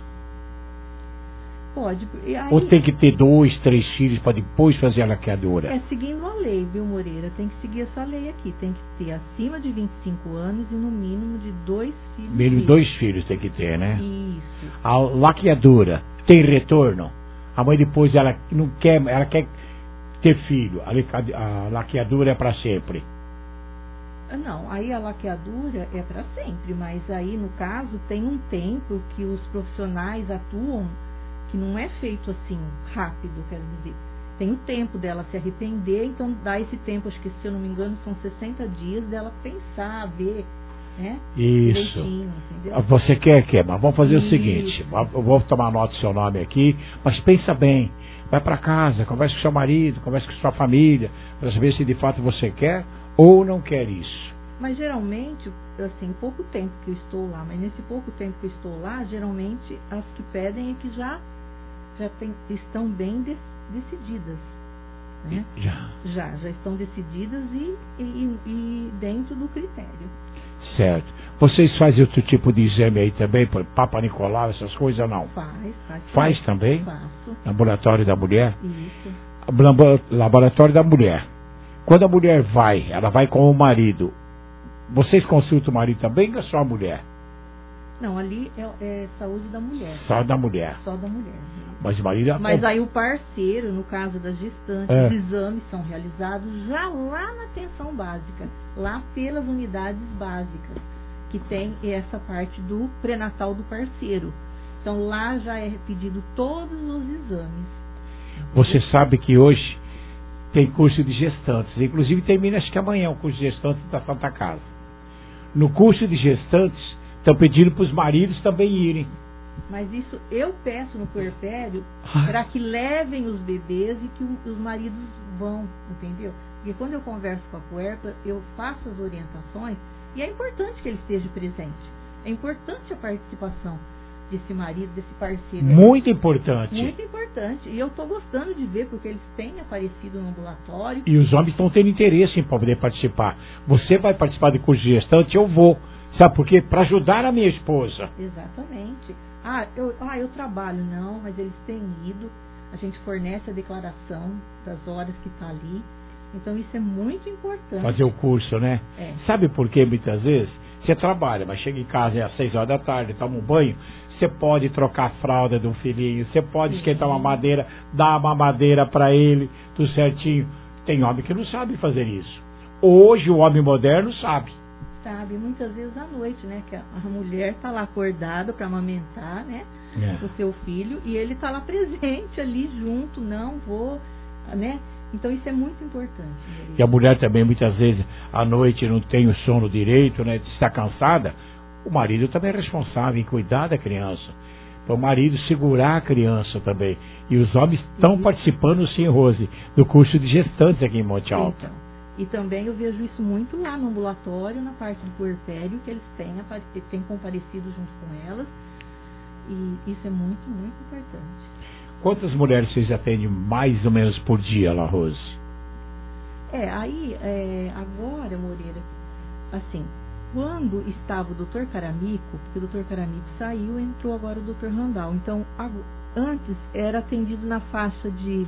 Pode. E aí, ou tem que ter 2, 3 filhos para depois fazer a laqueadura? É seguindo a lei, viu, Moreira? Tem que seguir essa lei aqui. Tem que ter acima de 25 anos e no mínimo de 2 filhos. Mínimo 2 filhos tem que ter, né? Isso. A laqueadura tem retorno? A mãe depois ela não quer, ela quer ter filho. A laqueadura é para sempre. Não, aí a laqueadura é para sempre, mas aí no caso tem um tempo que os profissionais atuam que não é feito assim rápido, quero dizer. Tem o tempo dela se arrepender, então dá esse tempo, acho que se eu não me engano são 60 dias dela pensar, ver, né? Isso. Entendeu? Você quer, mas vamos fazer o seguinte, eu vou tomar nota do seu nome aqui, mas pensa bem, vai para casa, conversa com seu marido, conversa com sua família, para saber se de fato você quer ou não quer isso. Mas geralmente, assim, pouco tempo que eu estou lá, mas nesse pouco tempo que eu estou lá, geralmente as que pedem é que já estão bem decididas, né? Já estão decididas e dentro do critério. Certo. Vocês fazem outro tipo de exame aí também, por Papa Nicolau, essas coisas ou não? Faz também? Faço. Laboratório da mulher? Isso. Laboratório da mulher. Quando a mulher ela vai com o marido. Vocês consultam o marido também ou só a mulher? Não, ali é saúde da mulher. Só da mulher. Só da mulher. Mas o marido... Mas aí o parceiro, no caso da gestante, os exames são realizados já lá na atenção básica, lá pelas unidades básicas, que tem essa parte do pré-natal do parceiro. Então lá já é pedido todos os exames. Você sabe que hoje tem curso de gestantes, inclusive termina acho que amanhã o curso de gestantes da Santa Casa. No curso de gestantes estão pedindo para os maridos também irem. Mas isso eu peço no puerpério para que levem os bebês e que os maridos vão, entendeu? Porque quando eu converso com a puerpa, eu faço as orientações e é importante que ele esteja presente. É importante a participação desse marido, desse parceiro. Muito importante. Muito importante. E eu estou gostando de ver, porque eles têm aparecido no ambulatório. E os homens estão tendo interesse em poder participar. Você vai participar do curso de gestante? Eu vou. Sabe por quê? Para ajudar a minha esposa. Exatamente. Eu trabalho, não, mas eles têm ido. A gente fornece a declaração das horas que está ali. Então isso é muito importante. Fazer o curso, né? É. Sabe por quê? Muitas vezes você trabalha, mas chega em casa às 6 horas da tarde, toma um banho. Você pode trocar a fralda de um filhinho, você pode esquentar uma madeira, dar uma madeira para ele, tudo certinho. Tem homem que não sabe fazer isso. Hoje o homem moderno sabe. Sabe, muitas vezes à noite, né? Que a mulher está lá acordada para amamentar, né? O seu filho, e ele está lá presente ali junto, não vou, né? Então isso é muito importante. E a mulher também muitas vezes à noite não tem o sono direito, né? Está cansada. O marido também é responsável em cuidar da criança. Para o marido segurar a criança também. E os homens estão participando, sim, Rose, do curso de gestantes aqui em Monte Alto. Então, e também eu vejo isso muito lá no ambulatório, na parte do puerpério, que eles têm comparecido junto com elas. E isso é muito, muito importante. Quantas mulheres vocês atendem mais ou menos por dia lá, Rose? Agora, Moreira, assim, quando estava o Dr. Caramico, porque o Dr. Caramico saiu, entrou agora o Dr. Randall. Então, antes era atendido na faixa de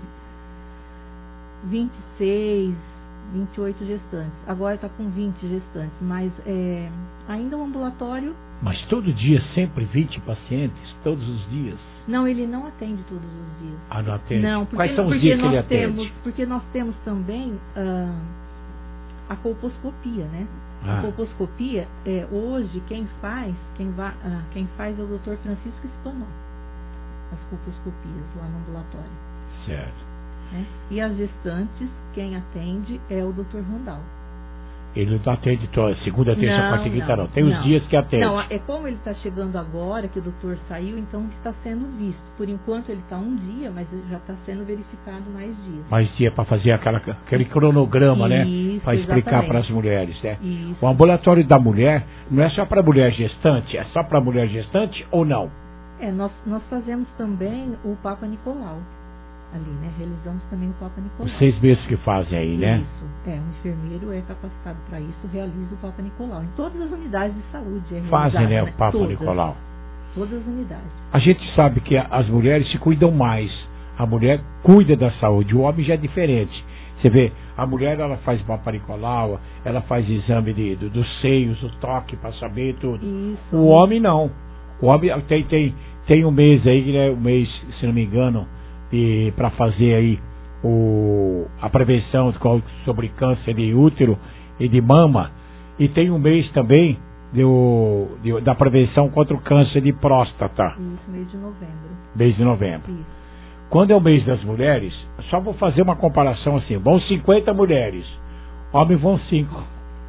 26, 28 gestantes. Agora está com 20 gestantes, mas ainda um ambulatório... Mas todo dia, sempre 20 pacientes, todos os dias? Não, ele não atende todos os dias. Ah, não atende? Não, porque, quais são os dias que ele atende? Porque nós temos também a colposcopia, né? A colposcopia, hoje, quem faz é o Dr. Francisco Espanol. As colposcopias lá no ambulatório. Certo. Né? E as gestantes, quem atende é o Dr. Randall. Ele não atende segunda, terça, quarta e quinta, não. Tem os dias que atende. Não, é como ele está chegando agora, que o doutor saiu, então está sendo visto. Por enquanto ele está um dia, mas ele já está sendo verificado mais dias. Mais dia para fazer aquele cronograma, né? Para explicar para as mulheres, né? Isso. O ambulatório da mulher não é só para mulher gestante, é só para mulher gestante ou não? Nós fazemos também o Papa Nicolau. Ali, né? Realizamos também o Papa Nicolau. Os 6 meses que fazem aí, né? Isso. Um enfermeiro é capacitado para isso, realiza o Papa Nicolau. Em todas as unidades de saúde fazem, né? O Papa todas, Nicolau. Todas as unidades. A gente sabe que as mulheres se cuidam mais. A mulher cuida da saúde. O homem já é diferente. Você vê, a mulher ela faz Papa Nicolau, ela faz exame dos seios, o toque para saber tudo. Isso. O homem não. O homem tem um mês aí, né? Um mês, se não me engano, para fazer aí a prevenção sobre câncer de útero e de mama, e tem um mês também da prevenção contra o câncer de próstata. Isso, mês de novembro. Mês de novembro. Isso. Quando é o mês das mulheres, só vou fazer uma comparação assim, vão 50 mulheres, homens vão 5.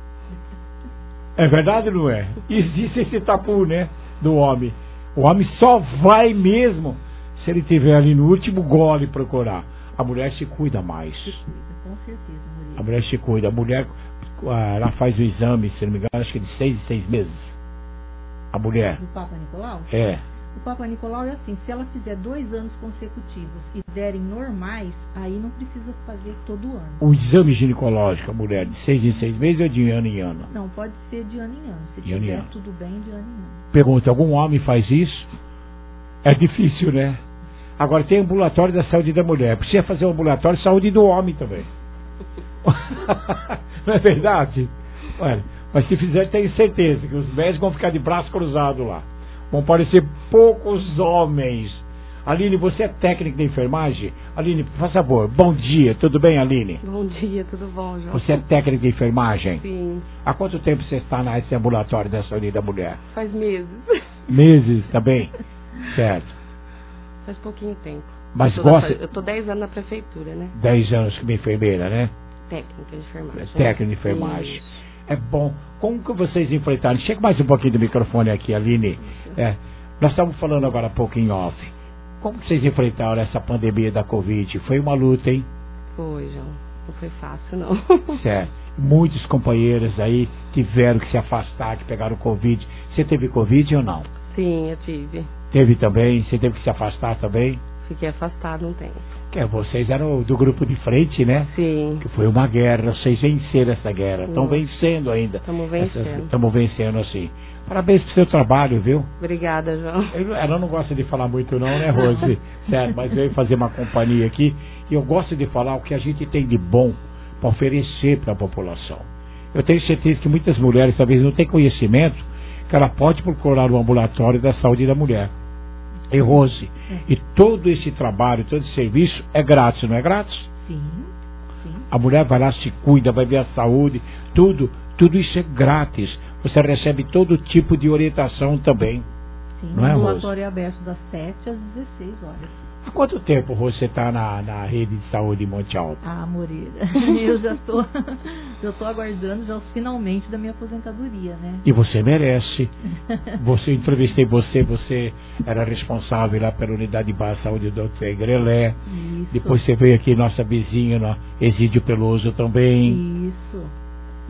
É verdade ou não é? Existe esse tabu, né, do homem. O homem só vai mesmo se ele estiver ali no último gole procurar. A mulher se cuida mais. Se cuida, com certeza, Maria. A mulher se cuida. A mulher, ela faz o exame, se não me engano, acho que de 6 em 6 meses. A mulher. Do Papa Nicolau? O Papa Nicolau é assim, se ela fizer 2 anos consecutivos e derem normais, aí não precisa fazer todo ano. O exame ginecológico, a mulher, de 6 em 6 meses ou de ano em ano? Não, pode ser de ano em ano. Se tiver tudo bem, de ano em ano. Pergunta, algum homem faz isso? É difícil, né? Agora tem ambulatório da saúde da mulher. Precisa fazer um ambulatório de saúde do homem também. Não é verdade? Olha, mas se fizer, tenho certeza que os médicos vão ficar de braço cruzado lá. Vão aparecer poucos homens. Aline, você é técnica de enfermagem? Aline, por favor, bom dia. Tudo bem, Aline? Bom dia, tudo bom, João? Você é técnica de enfermagem? Sim. Há quanto tempo você está nesse ambulatório da saúde da mulher? Faz meses. Meses, tá bem? Certo. Faz pouquinho tempo. Mas eu tô 10 anos na prefeitura, né? 10 anos como enfermeira, né? Técnica de enfermagem. Técnica de enfermagem. Isso. É bom. Como que vocês enfrentaram? Chega mais um pouquinho do microfone aqui, Aline. Nós estávamos falando agora há pouco em off. Como que vocês enfrentaram essa pandemia da Covid? Foi uma luta, hein? Foi, João. Não foi fácil, não. Certo. Muitos companheiros aí tiveram que se afastar, que pegaram Covid. Você teve Covid ou não? Sim, eu tive. Teve também? Você teve que se afastar também? Fiquei afastado um tempo. Vocês eram do grupo de frente, né? Sim. Que foi uma guerra, vocês venceram essa guerra. Estão vencendo ainda. Estamos vencendo. Estamos vencendo, assim. Parabéns pelo seu trabalho, viu? Obrigada, João. Ela não gosta de falar muito não, né, Rose? Certo, mas veio fazer uma companhia aqui. E eu gosto de falar o que a gente tem de bom para oferecer para a população. Eu tenho certeza que muitas mulheres talvez não tenham conhecimento que ela pode procurar o ambulatório da saúde da mulher. E Rose, e todo esse trabalho, todo esse serviço é grátis, não é grátis? Sim. A mulher vai lá, se cuida, vai ver a saúde, tudo isso é grátis. Você recebe todo tipo de orientação também. Sim, não o é, ambulatório é aberto das 7 às 16 horas. Há quanto tempo você está na rede de saúde em Monte Alto? Moreira, eu já estou aguardando já os finalmente da minha aposentadoria, né? E você merece. Entrevistei você era responsável lá pela unidade básica de saúde do Dr. Grelé. Isso. Depois você veio aqui, nossa vizinha, no Exídio Peloso também. Isso.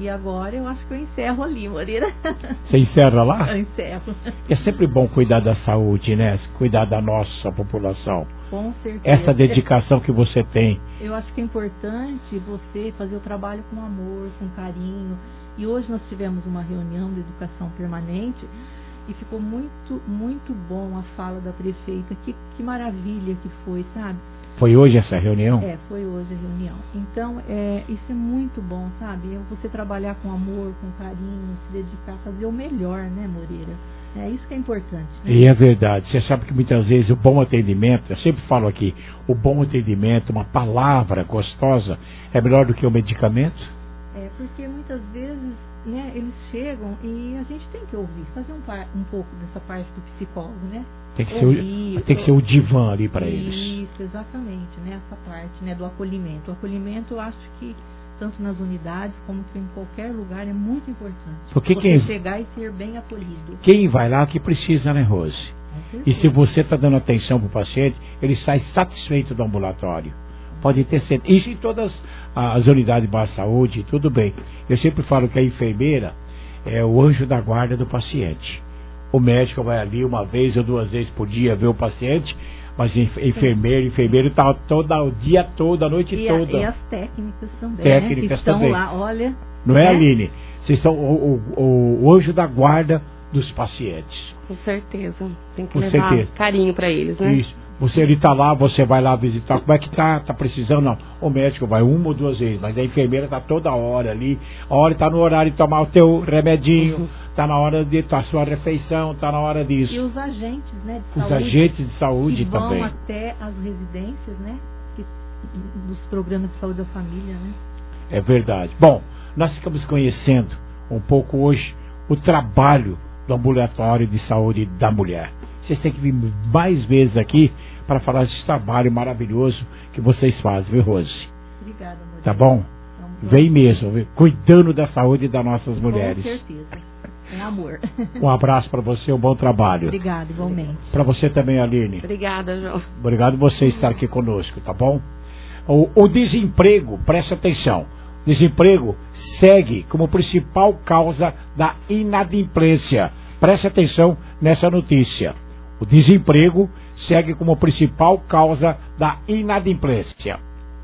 E agora eu acho que eu encerro ali, Moreira. Você encerra lá? Eu encerro. É sempre bom cuidar da saúde, né? Cuidar da nossa população. Com certeza. Essa dedicação que você tem. Eu acho que é importante você fazer o trabalho com amor, com carinho. E hoje nós tivemos uma reunião de educação permanente e ficou muito bom a fala da prefeita. Que maravilha que foi, sabe? Foi hoje essa reunião? Foi hoje a reunião. Então, isso é muito bom, sabe? Você trabalhar com amor, com carinho, se dedicar, fazer o melhor, né, Moreira? É isso que é importante. Né? E é verdade. Você sabe que muitas vezes o bom atendimento, eu sempre falo aqui, o bom atendimento, uma palavra gostosa, é melhor do que o medicamento? Porque muitas vezes, né, eles chegam e a gente tem que ouvir, fazer um pouco dessa parte do psicólogo, né? Tem que ser o divã ali para eles. Isso, exatamente, né? Essa parte, né, do acolhimento. O acolhimento, eu acho que tanto nas unidades como em qualquer lugar é muito importante. Porque você chegar e ser bem acolhido. Quem vai lá que precisa, né, Rose? E se você está dando atenção para o paciente, ele sai satisfeito do ambulatório. Pode ter certeza. Isso em todas as unidades de baixa saúde, tudo bem. Eu sempre falo que a enfermeira é o anjo da guarda do paciente. O médico vai ali uma vez ou duas vezes por dia ver o paciente, mas enfermeiro está o dia todo, a noite toda. E as técnicas também, técnicas que estão também. Lá, olha. Não é, Aline? Vocês são o anjo da guarda dos pacientes. Com certeza. Tem que levar carinho para eles, né? Isso. Ele está lá, você vai lá visitar, como é que tá precisando? Não, o médico vai uma ou duas vezes, mas a enfermeira está toda hora ali, a hora está no horário de tomar o teu remedinho, está na hora de a sua refeição, está na hora disso. E os agentes, né, de os saúde, agentes de saúde que vão também. até as residências, né, dos programas de saúde da família, né? É verdade. Bom, nós ficamos conhecendo um pouco hoje o trabalho do ambulatório de saúde da mulher. Vocês têm que vir mais vezes aqui para falar desse trabalho maravilhoso que vocês fazem, viu, Rose? Obrigada, Moreira. Tá bom? Vem mesmo, viu? Cuidando da saúde das nossas mulheres. Com certeza. É amor. Um abraço para você, um bom trabalho. Obrigada, igualmente. Para você também, Aline. Obrigada, João. Obrigado você estar aqui conosco, tá bom? O desemprego, presta atenção, desemprego segue como principal causa da inadimplência. Preste atenção nessa notícia. O desemprego segue como principal causa da inadimplência.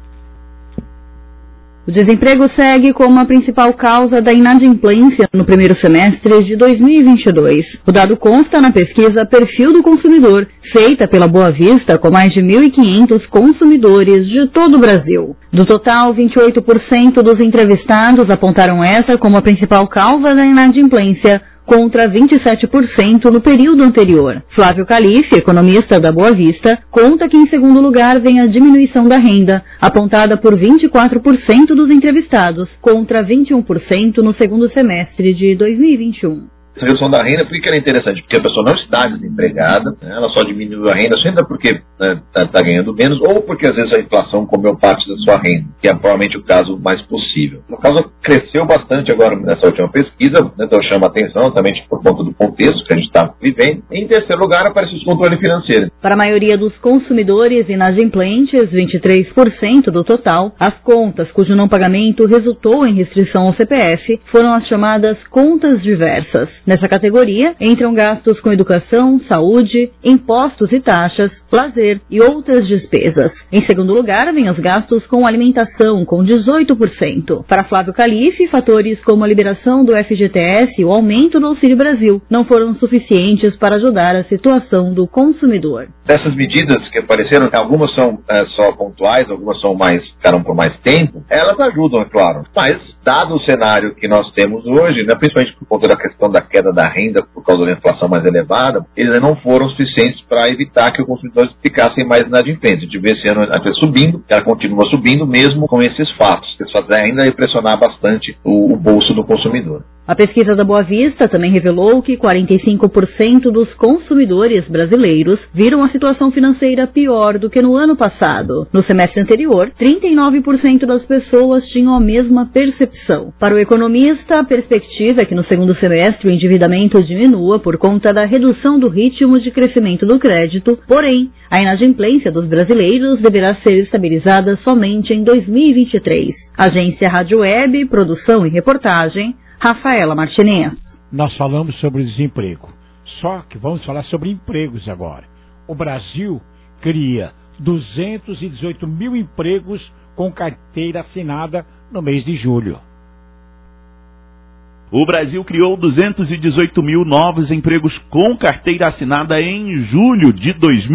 O desemprego segue como a principal causa da inadimplência no primeiro semestre de 2022. O dado consta na pesquisa Perfil do Consumidor, feita pela Boa Vista com mais de 1.500 consumidores de todo o Brasil. Do total, 28% dos entrevistados apontaram essa como a principal causa da inadimplência, contra 27% no período anterior. Flávio Calife, economista da Boa Vista, conta que em segundo lugar vem a diminuição da renda, apontada por 24% dos entrevistados, contra 21% no segundo semestre de 2021. Essa redução da renda, por que ela é interessante? Porque a pessoa não está desempregada, né? Ela só diminuiu a renda, sempre porque está ganhando menos, ou porque às vezes a inflação comeu parte da sua renda, que é provavelmente o caso mais possível. No caso, cresceu bastante agora nessa última pesquisa, né? Então chama a atenção também por conta do contexto que a gente está vivendo. Em terceiro lugar, aparece o descontrole financeiro. Para a maioria dos consumidores inadimplentes, 23% do total, as contas cujo não pagamento resultou em restrição ao CPF foram as chamadas contas diversas. Nessa categoria, entram gastos com educação, saúde, impostos e taxas, lazer e outras despesas. Em segundo lugar, vêm os gastos com alimentação, com 18%. Para Flávio Calife, fatores como a liberação do FGTS e o aumento do Auxílio Brasil não foram suficientes para ajudar a situação do consumidor. Dessas medidas que apareceram, algumas são só pontuais, algumas ficaram por mais tempo, elas ajudam, é claro. Mas, dado o cenário que nós temos hoje, né, principalmente por conta da questão da queda da renda por causa da inflação mais elevada, eles não foram suficientes para evitar que os consumidores ficassem mais inadimplentes. A gente vê esse ano até subindo, ela continua subindo mesmo com esses fatos. Esses fatos ainda ia pressionar bastante o bolso do consumidor. A pesquisa da Boa Vista também revelou que 45% dos consumidores brasileiros viram a situação financeira pior do que no ano passado. No semestre anterior, 39% das pessoas tinham a mesma percepção. Para o economista, a perspectiva é que no segundo semestre o endividamento diminua por conta da redução do ritmo de crescimento do crédito, porém, a inadimplência dos brasileiros deverá ser estabilizada somente em 2023. Agência Rádio Web, produção e reportagem, Rafaela Martinez. Nós falamos sobre desemprego, só que vamos falar sobre empregos agora. O Brasil cria 218 mil empregos com carteira assinada no mês de julho. O Brasil criou 218 mil novos empregos com carteira assinada em julho de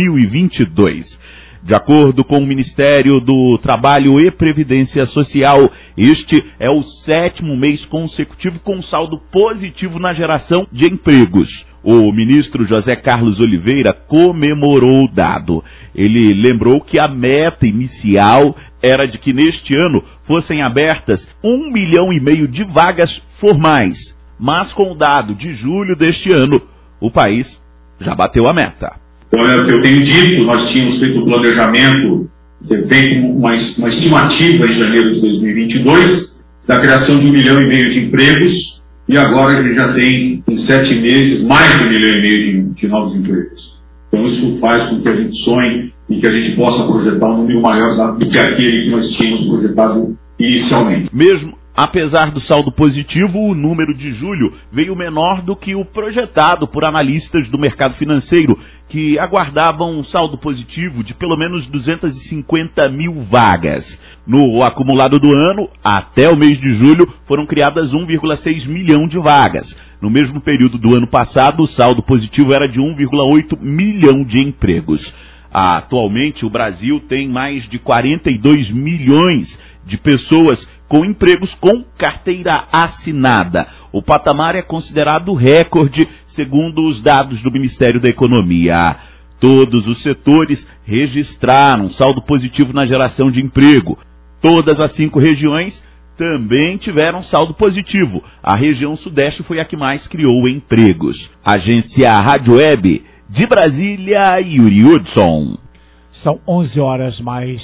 2022. De acordo com o Ministério do Trabalho e Previdência Social, este é o 7º mês consecutivo com saldo positivo na geração de empregos. O ministro José Carlos Oliveira comemorou o dado. Ele lembrou que a meta inicial era de que neste ano fossem abertas 1,5 milhão de vagas formais. Mas com o dado de julho deste ano, o país já bateu a meta. Então, é o que eu tenho dito, nós tínhamos feito o planejamento, feito uma estimativa em janeiro de 2022, da criação de 1,5 milhão de empregos, e agora a gente já tem, em 7 meses, mais de 1,5 milhão de novos empregos. Então isso faz com que a gente sonhe e que a gente possa projetar um número maior do que aquele que nós tínhamos projetado inicialmente. Mesmo apesar do saldo positivo, o número de julho veio menor do que o projetado por analistas do mercado financeiro, que aguardavam um saldo positivo de pelo menos 250 mil vagas. No acumulado do ano, até o mês de julho, foram criadas 1,6 milhão de vagas. No mesmo período do ano passado, o saldo positivo era de 1,8 milhão de empregos. Atualmente, o Brasil tem mais de 42 milhões de pessoas com empregos com carteira assinada. O patamar é considerado recorde, segundo os dados do Ministério da Economia. Todos os setores registraram saldo positivo na geração de emprego. Todas as 5 regiões também tiveram saldo positivo. A região Sudeste foi a que mais criou empregos. Agência Rádio Web, de Brasília, Yuri Hudson. São 11 horas mais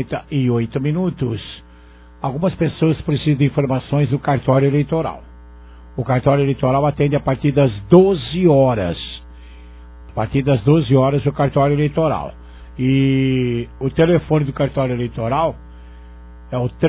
58 minutos. Algumas pessoas precisam de informações do cartório eleitoral. O cartório eleitoral atende a partir das 12 horas. A partir das 12 horas o cartório eleitoral. E o telefone do cartório eleitoral é o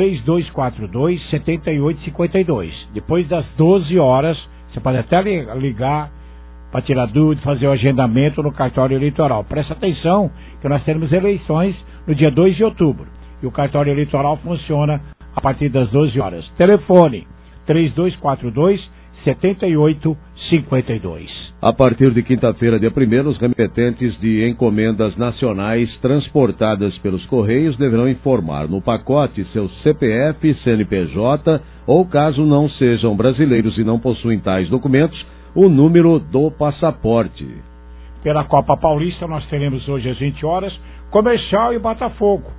3242-7852. Depois das 12 horas, você pode até ligar para tirar dúvida, fazer o agendamento no cartório eleitoral. Presta atenção que nós teremos eleições no dia 2 de outubro. E o cartório eleitoral funciona a partir das 12 horas. Telefone 3242-7852. A partir de quinta-feira, dia 1º, os remetentes de encomendas nacionais transportadas pelos Correios deverão informar no pacote seu CPF, CNPJ ou, caso não sejam brasileiros e não possuem tais documentos, o número do passaporte. Pela Copa Paulista, nós teremos hoje às 20 horas Comercial e Botafogo.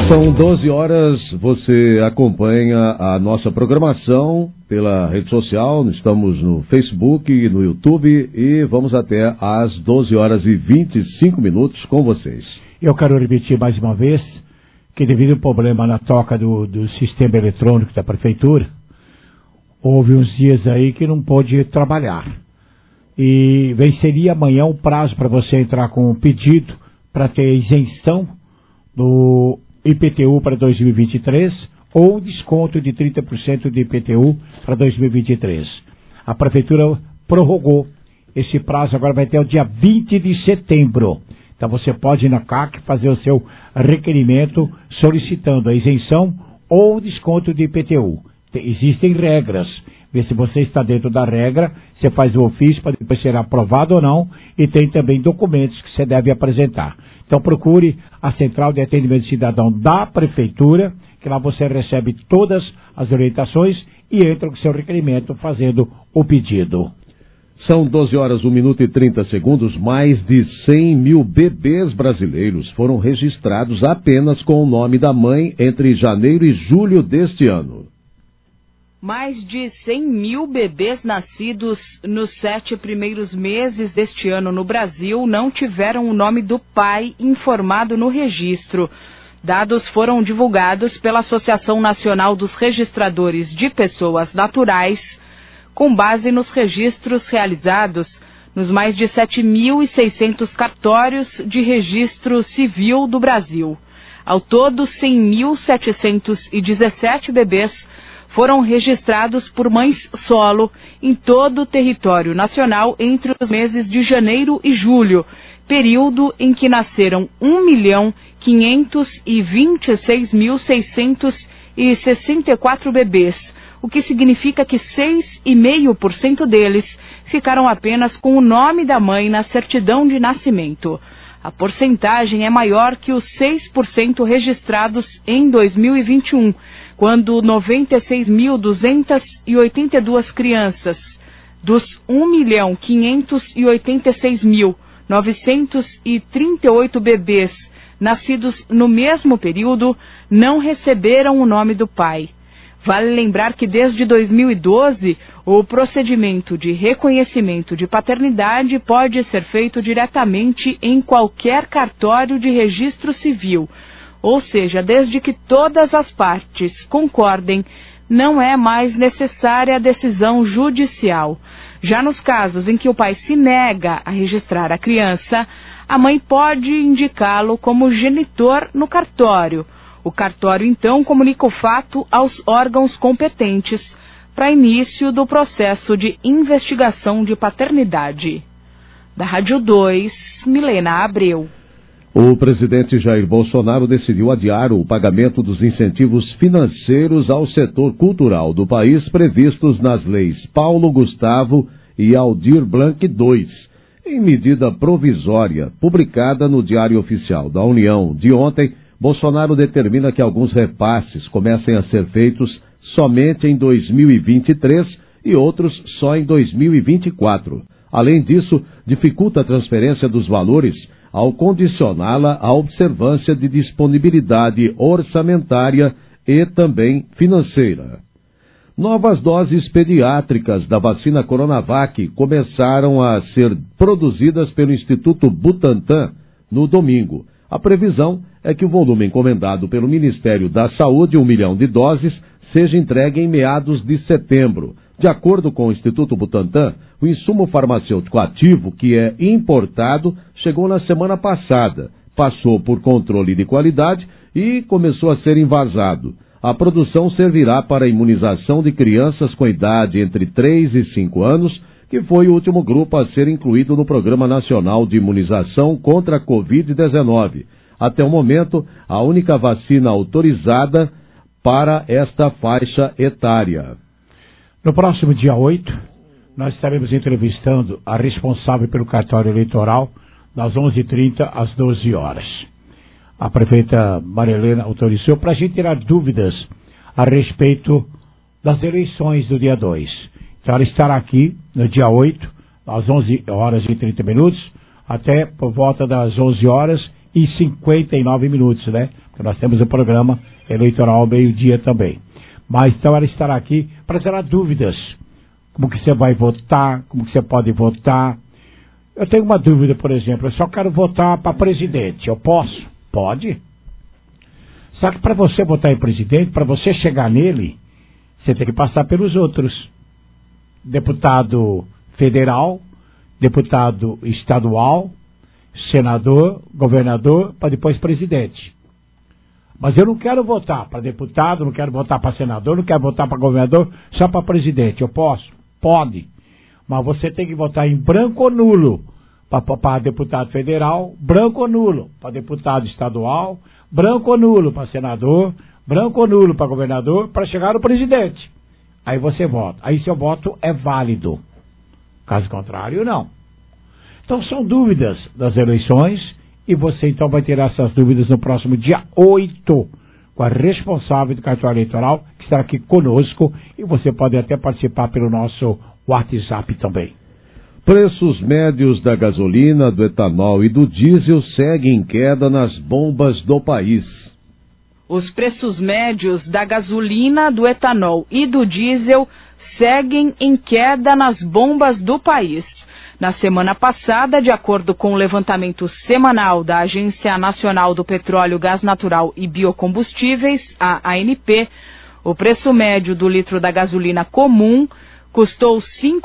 São 12 horas, você acompanha a nossa programação pela rede social, estamos no Facebook, no YouTube e vamos até às 12 horas e 25 minutos com vocês. Eu quero repetir mais uma vez que devido ao problema na toca do sistema eletrônico da prefeitura, houve uns dias aí que não pôde trabalhar. E venceria amanhã o prazo para você entrar com um pedido para ter isenção do IPTU para 2023 ou desconto de 30% de IPTU para 2023. A prefeitura prorrogou esse prazo, agora vai até o dia 20 de setembro. Então você pode ir na CAC fazer o seu requerimento solicitando a isenção ou desconto de IPTU. Existem regras. Vê se você está dentro da regra, você faz o ofício para depois ser aprovado ou não, e tem também documentos que você deve apresentar. Então procure a Central de Atendimento Cidadão da Prefeitura, que lá você recebe todas as orientações e entra com seu requerimento fazendo o pedido. São 12 horas, 1 minuto e 30 segundos. Mais de 100 mil bebês brasileiros foram registrados apenas com o nome da mãe entre janeiro e julho deste ano. Mais de 100 mil bebês nascidos nos 7 primeiros meses deste ano no Brasil não tiveram o nome do pai informado no registro. Dados foram divulgados pela Associação Nacional dos Registradores de Pessoas Naturais, com base nos registros realizados nos mais de 7.600 cartórios de registro civil do Brasil. Ao todo, 100.717 bebês foram registrados por mães solo em todo o território nacional entre os meses de janeiro e julho, período em que nasceram 1.526.664 bebês, o que significa que 6,5% deles ficaram apenas com o nome da mãe na certidão de nascimento. A porcentagem é maior que os 6% registrados em 2021, quando 96.282 crianças dos 1.586.938 bebês nascidos no mesmo período não receberam o nome do pai. Vale lembrar que desde 2012, o procedimento de reconhecimento de paternidade pode ser feito diretamente em qualquer cartório de registro civil, ou seja, desde que todas as partes concordem, não é mais necessária a decisão judicial. Já nos casos em que o pai se nega a registrar a criança, a mãe pode indicá-lo como genitor no cartório. O cartório, então, comunica o fato aos órgãos competentes para início do processo de investigação de paternidade. Da Rádio 2, Milena Abreu. O presidente Jair Bolsonaro decidiu adiar o pagamento dos incentivos financeiros ao setor cultural do país previstos nas leis Paulo Gustavo e Aldir Blanc II, em medida provisória publicada no Diário Oficial da União de ontem. Bolsonaro determina que alguns repasses comecem a ser feitos somente em 2023 e outros só em 2024. Além disso, dificulta a transferência dos valores ao condicioná-la à observância de disponibilidade orçamentária e também financeira. Novas doses pediátricas da vacina Coronavac começaram a ser produzidas pelo Instituto Butantan no domingo. A previsão é que o volume encomendado pelo Ministério da Saúde, 1 milhão de doses, seja entregue em meados de setembro. De acordo com o Instituto Butantan, o insumo farmacêutico ativo, que é importado, chegou na semana passada, passou por controle de qualidade e começou a ser envasado. A produção servirá para a imunização de crianças com idade entre 3 e 5 anos, que foi o último grupo a ser incluído no Programa Nacional de Imunização contra a Covid-19. Até o momento, a única vacina autorizada para esta faixa etária. No próximo dia 8, nós estaremos entrevistando a responsável pelo cartório eleitoral das 11h30 às 12 horas. A prefeita Maria Helena autorizou para a gente tirar dúvidas a respeito das eleições do dia 2. Então ela estará aqui no dia 8, às 11 horas e 30 minutos, até por volta das 11 horas, 6h59, né? Porque nós temos o programa eleitoral ao meio-dia também. Mas então ela estará aqui para tirar dúvidas. Como que você vai votar, como que você pode votar. Eu tenho uma dúvida, por exemplo, eu só quero votar para presidente. Eu posso? Pode. Só que para você votar em presidente, para você chegar nele, você tem que passar pelos outros. Deputado federal, deputado estadual, senador, governador, para depois presidente. Mas eu não quero votar para deputado, não quero votar para senador, não quero votar para governador, só para presidente. Eu posso? Pode. Mas você tem que votar em branco ou nulo para deputado federal, branco ou nulo para deputado estadual, branco ou nulo para senador, branco ou nulo para governador, para chegar no presidente. Aí você vota. Aí seu voto é válido. Caso contrário, não. Então são dúvidas das eleições e você então vai tirar essas dúvidas no próximo dia 8 com a responsável do cartório eleitoral que estará aqui conosco e você pode até participar pelo nosso WhatsApp também. Preços médios da gasolina, do etanol e do diesel seguem em queda nas bombas do país. Os preços médios da gasolina, do etanol e do diesel seguem em queda nas bombas do país. Na semana passada, de acordo com o levantamento semanal da Agência Nacional do Petróleo, Gás Natural e Biocombustíveis, a ANP, o preço médio do litro da gasolina comum custou R$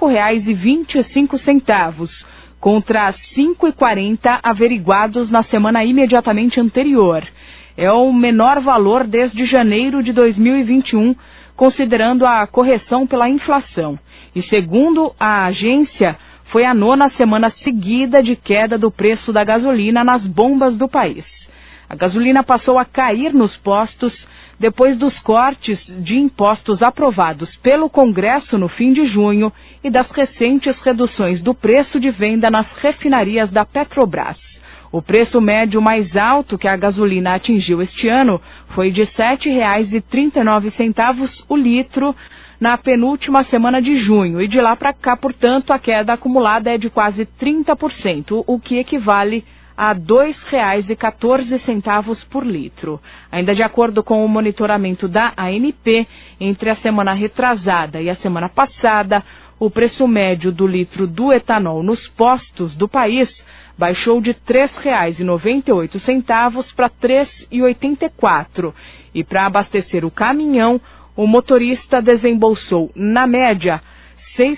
5,25, contra R$ 5,40 averiguados na semana imediatamente anterior. É o menor valor desde janeiro de 2021, considerando a correção pela inflação. E segundo a agência, foi a 9ª semana seguida de queda do preço da gasolina nas bombas do país. A gasolina passou a cair nos postos depois dos cortes de impostos aprovados pelo Congresso no fim de junho e das recentes reduções do preço de venda nas refinarias da Petrobras. O preço médio mais alto que a gasolina atingiu este ano foi de R$ 7,39 o litro na penúltima semana de junho e de lá para cá, portanto, a queda acumulada é de quase 30%, o que equivale a R$ 2,14 por litro. Ainda de acordo com o monitoramento da ANP, entre a semana retrasada e a semana passada, o preço médio do litro do etanol nos postos do país baixou de R$ 3,98 para R$ 3,84. E para abastecer o caminhão, o motorista desembolsou, na média, R$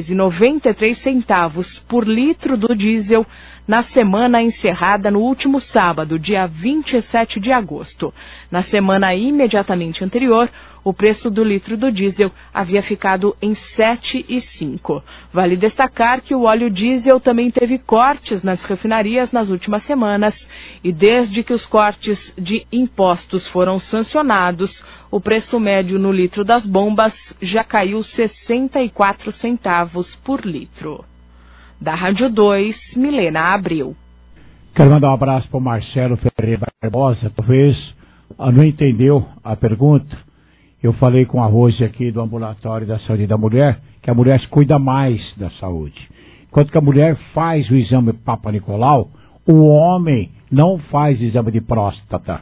6,93 por litro do diesel na semana encerrada no último sábado, dia 27 de agosto. Na semana imediatamente anterior, o preço do litro do diesel havia ficado em R$ 7,05. Vale destacar que o óleo diesel também teve cortes nas refinarias nas últimas semanas e desde que os cortes de impostos foram sancionados, o preço médio no litro das bombas já caiu 64 centavos por litro. Da Rádio 2, Milena Abreu. Quero mandar um abraço para o Marcelo Ferreira Barbosa. Talvez não entendeu a pergunta. Eu falei com a Rose aqui do Ambulatório da Saúde da Mulher, que a mulher se cuida mais da saúde. Enquanto que a mulher faz o exame Papa Nicolau, o homem não faz exame de próstata.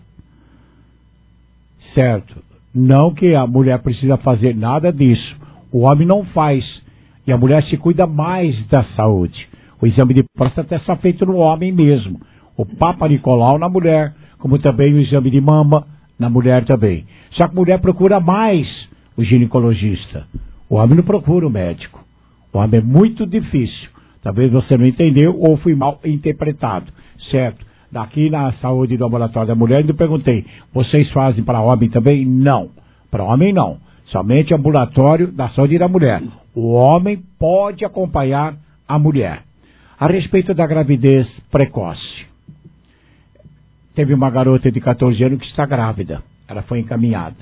Certo? Não que a mulher precisa fazer nada disso. O homem não faz. E a mulher se cuida mais da saúde. O exame de próstata é só feito no homem mesmo. O Papa Nicolau na mulher, como também o exame de mama na mulher também. Só que a mulher procura mais o ginecologista. O homem não procura o médico. O homem é muito difícil. Talvez você não entendeu ou fui mal interpretado. Certo? Daqui na saúde do Ambulatório da Mulher, eu perguntei, vocês fazem para homem também? Não. Para homem não. Somente ambulatório da saúde da mulher. O homem pode acompanhar a mulher. A respeito da gravidez precoce. Teve uma garota de 14 anos que está grávida. Ela foi encaminhada.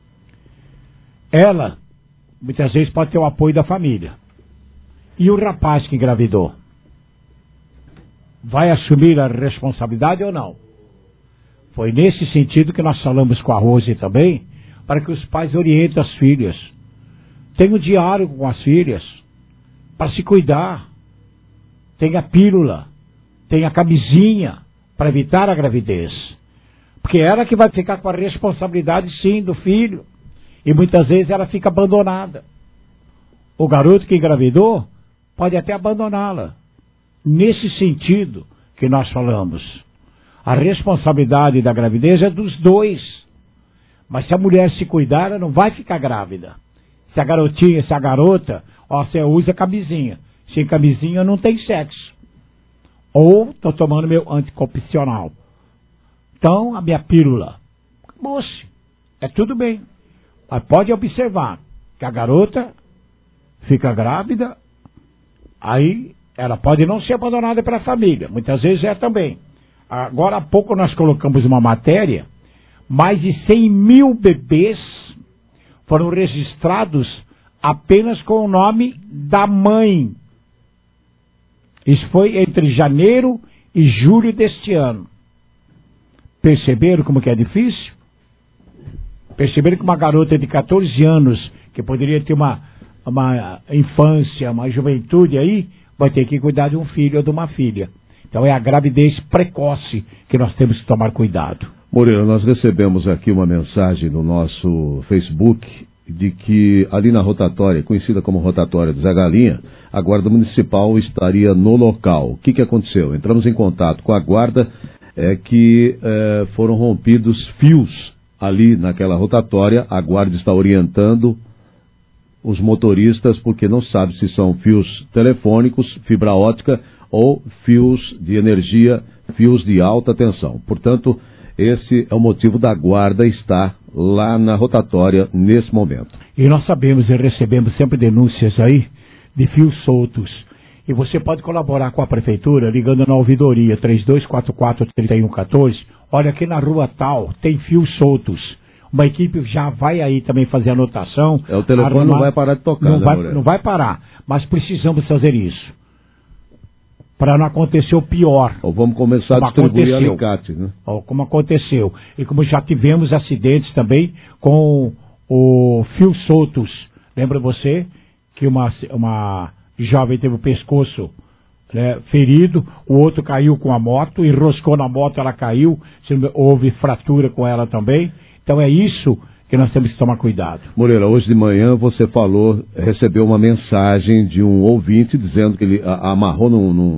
Ela, muitas vezes, pode ter o apoio da família. E o rapaz que engravidou? Vai assumir a responsabilidade ou não? Foi nesse sentido que nós falamos com a Rose também, para que os pais orientem as filhas. Tenha um diálogo com as filhas, para se cuidar. Tenha pílula, tenha camisinha, para evitar a gravidez. Porque ela que vai ficar com a responsabilidade, sim, do filho. E muitas vezes ela fica abandonada. O garoto que engravidou pode até abandoná-la. Nesse sentido que nós falamos. A responsabilidade da gravidez é dos dois. Mas se a mulher se cuidar, ela não vai ficar grávida. Se a garotinha, se a garota, você usa camisinha. Sem camisinha não tem sexo. Ou estou tomando meu anticoncepcional. Então, a minha pílula. Acabou-se. É tudo bem. Mas pode observar que a garota fica grávida, aí ela pode não ser abandonada pela família. Muitas vezes é também. Agora há pouco nós colocamos uma matéria, mais de 100 mil bebês foram registrados apenas com o nome da mãe. Isso foi entre janeiro e julho deste ano. Perceberam como que é difícil? Perceberam que uma garota de 14 anos, que poderia ter uma infância, uma juventude aí, vai ter que cuidar de um filho ou de uma filha. Então é a gravidez precoce que nós temos que tomar cuidado. Moreira, nós recebemos aqui uma mensagem no nosso Facebook de que ali na rotatória, conhecida como rotatória do Zé Galinha, a Guarda Municipal estaria no local. O que aconteceu? Entramos em contato com a Guarda, que foram rompidos fios ali naquela rotatória. A Guarda está orientando os motoristas porque não sabe se são fios telefônicos, fibra ótica ou fios de energia, fios de alta tensão. Portanto, esse é o motivo da Guarda estar lá na rotatória nesse momento. E nós sabemos e recebemos sempre denúncias aí de fios soltos. E você pode colaborar com a Prefeitura ligando na ouvidoria 3244-3114. Olha, aqui na rua tal tem fios soltos. Uma equipe já vai aí também fazer anotação. O telefone não vai parar de tocar, não vai parar, mas precisamos fazer isso. Para não acontecer o pior. Ou vamos começar a distribuir alicate, né? Como aconteceu. E como já tivemos acidentes também com o fios soltos. Lembra você que uma jovem teve o pescoço, né, ferido, o outro caiu com a moto, enroscou na moto, ela caiu, houve fratura com ela também. Então é isso que nós temos que tomar cuidado. Moreira, hoje de manhã você recebeu uma mensagem de um ouvinte dizendo que ele amarrou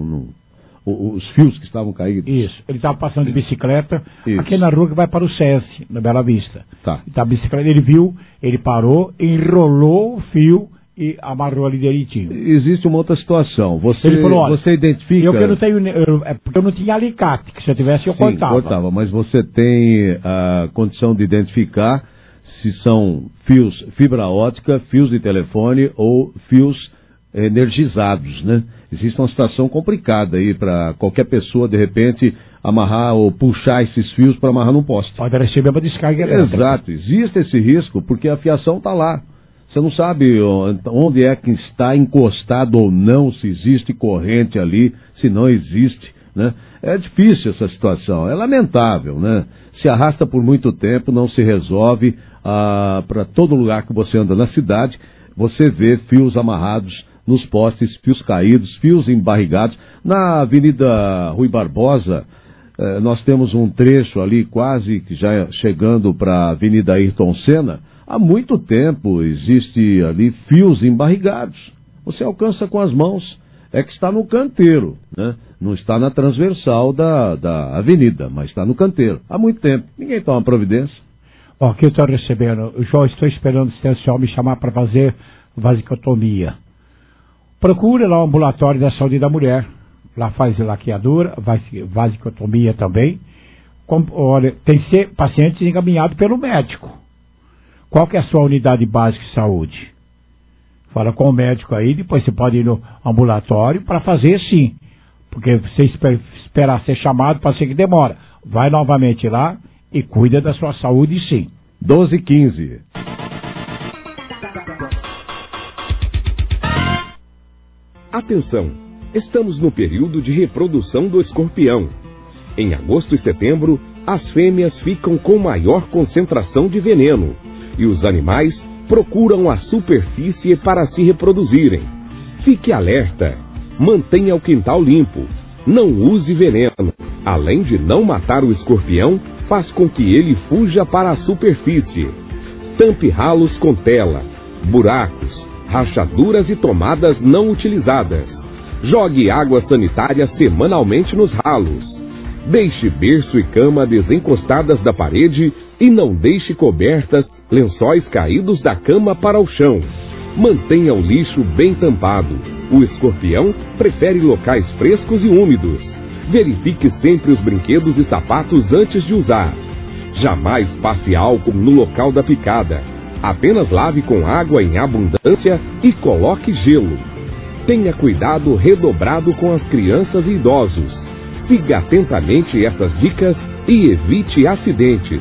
os fios que estavam caídos. Isso, ele estava passando de bicicleta, aqui na rua que vai para o SESC, na Bela Vista. Tá. A bicicleta, ele viu, ele parou, enrolou o fio e amarrou ali direitinho. Existe uma outra situação. Ele falou, olha, você identifica... Eu não tenho, porque eu não tinha alicate, que se eu tivesse eu cortava. Mas você tem a condição de identificar se são fios fibra ótica, fios de telefone ou fios energizados, né? Existe uma situação complicada aí para qualquer pessoa, de repente, amarrar ou puxar esses fios para amarrar num poste. Pode receber uma descarga elétrica. Exato, existe esse risco porque a fiação está lá. Você não sabe onde é que está encostado ou não, se existe corrente ali, se não existe, né? É difícil essa situação, é lamentável, né? Se arrasta por muito tempo, não se resolve. Para todo lugar que você anda na cidade, você vê fios amarrados nos postes, fios caídos, fios embarrigados. Na Avenida Rui Barbosa, nós temos um trecho ali quase que já chegando para a Avenida Ayrton Senna. Há muito tempo existe ali fios embarrigados. Você alcança com as mãos, é que está no canteiro, né? Não está na transversal da avenida, mas está no canteiro. Há muito tempo. Ninguém toma providência. Aqui eu estou recebendo, eu estou esperando o senhor me chamar para fazer vasectomia. Procure lá o ambulatório da saúde da mulher. Lá faz laqueadura, vasectomia também. Olha, tem que ser paciente encaminhado pelo médico. Qual que é a sua unidade básica de saúde? Fala com o médico aí, depois você pode ir no ambulatório para fazer sim. Porque você esperar ser chamado, pode ser que demora. Vai novamente lá e cuida da sua saúde sim. 12h15. Atenção! Estamos no período de reprodução do escorpião. Em agosto e setembro, as fêmeas ficam com maior concentração de veneno e os animais procuram a superfície para se reproduzirem. Fique alerta. Mantenha o quintal limpo. Não use veneno. Além de não matar o escorpião, faz com que ele fuja para a superfície. Tampe ralos com tela, buracos, rachaduras e tomadas não utilizadas. Jogue água sanitária semanalmente nos ralos. Deixe berço e cama desencostadas da parede e não deixe cobertas, lençóis caídos da cama para o chão. Mantenha o lixo bem tampado. O escorpião prefere locais frescos e úmidos. Verifique sempre os brinquedos e sapatos antes de usar. Jamais passe álcool no local da picada. Apenas lave com água em abundância e coloque gelo. Tenha cuidado redobrado com as crianças e idosos. Siga atentamente essas dicas e evite acidentes.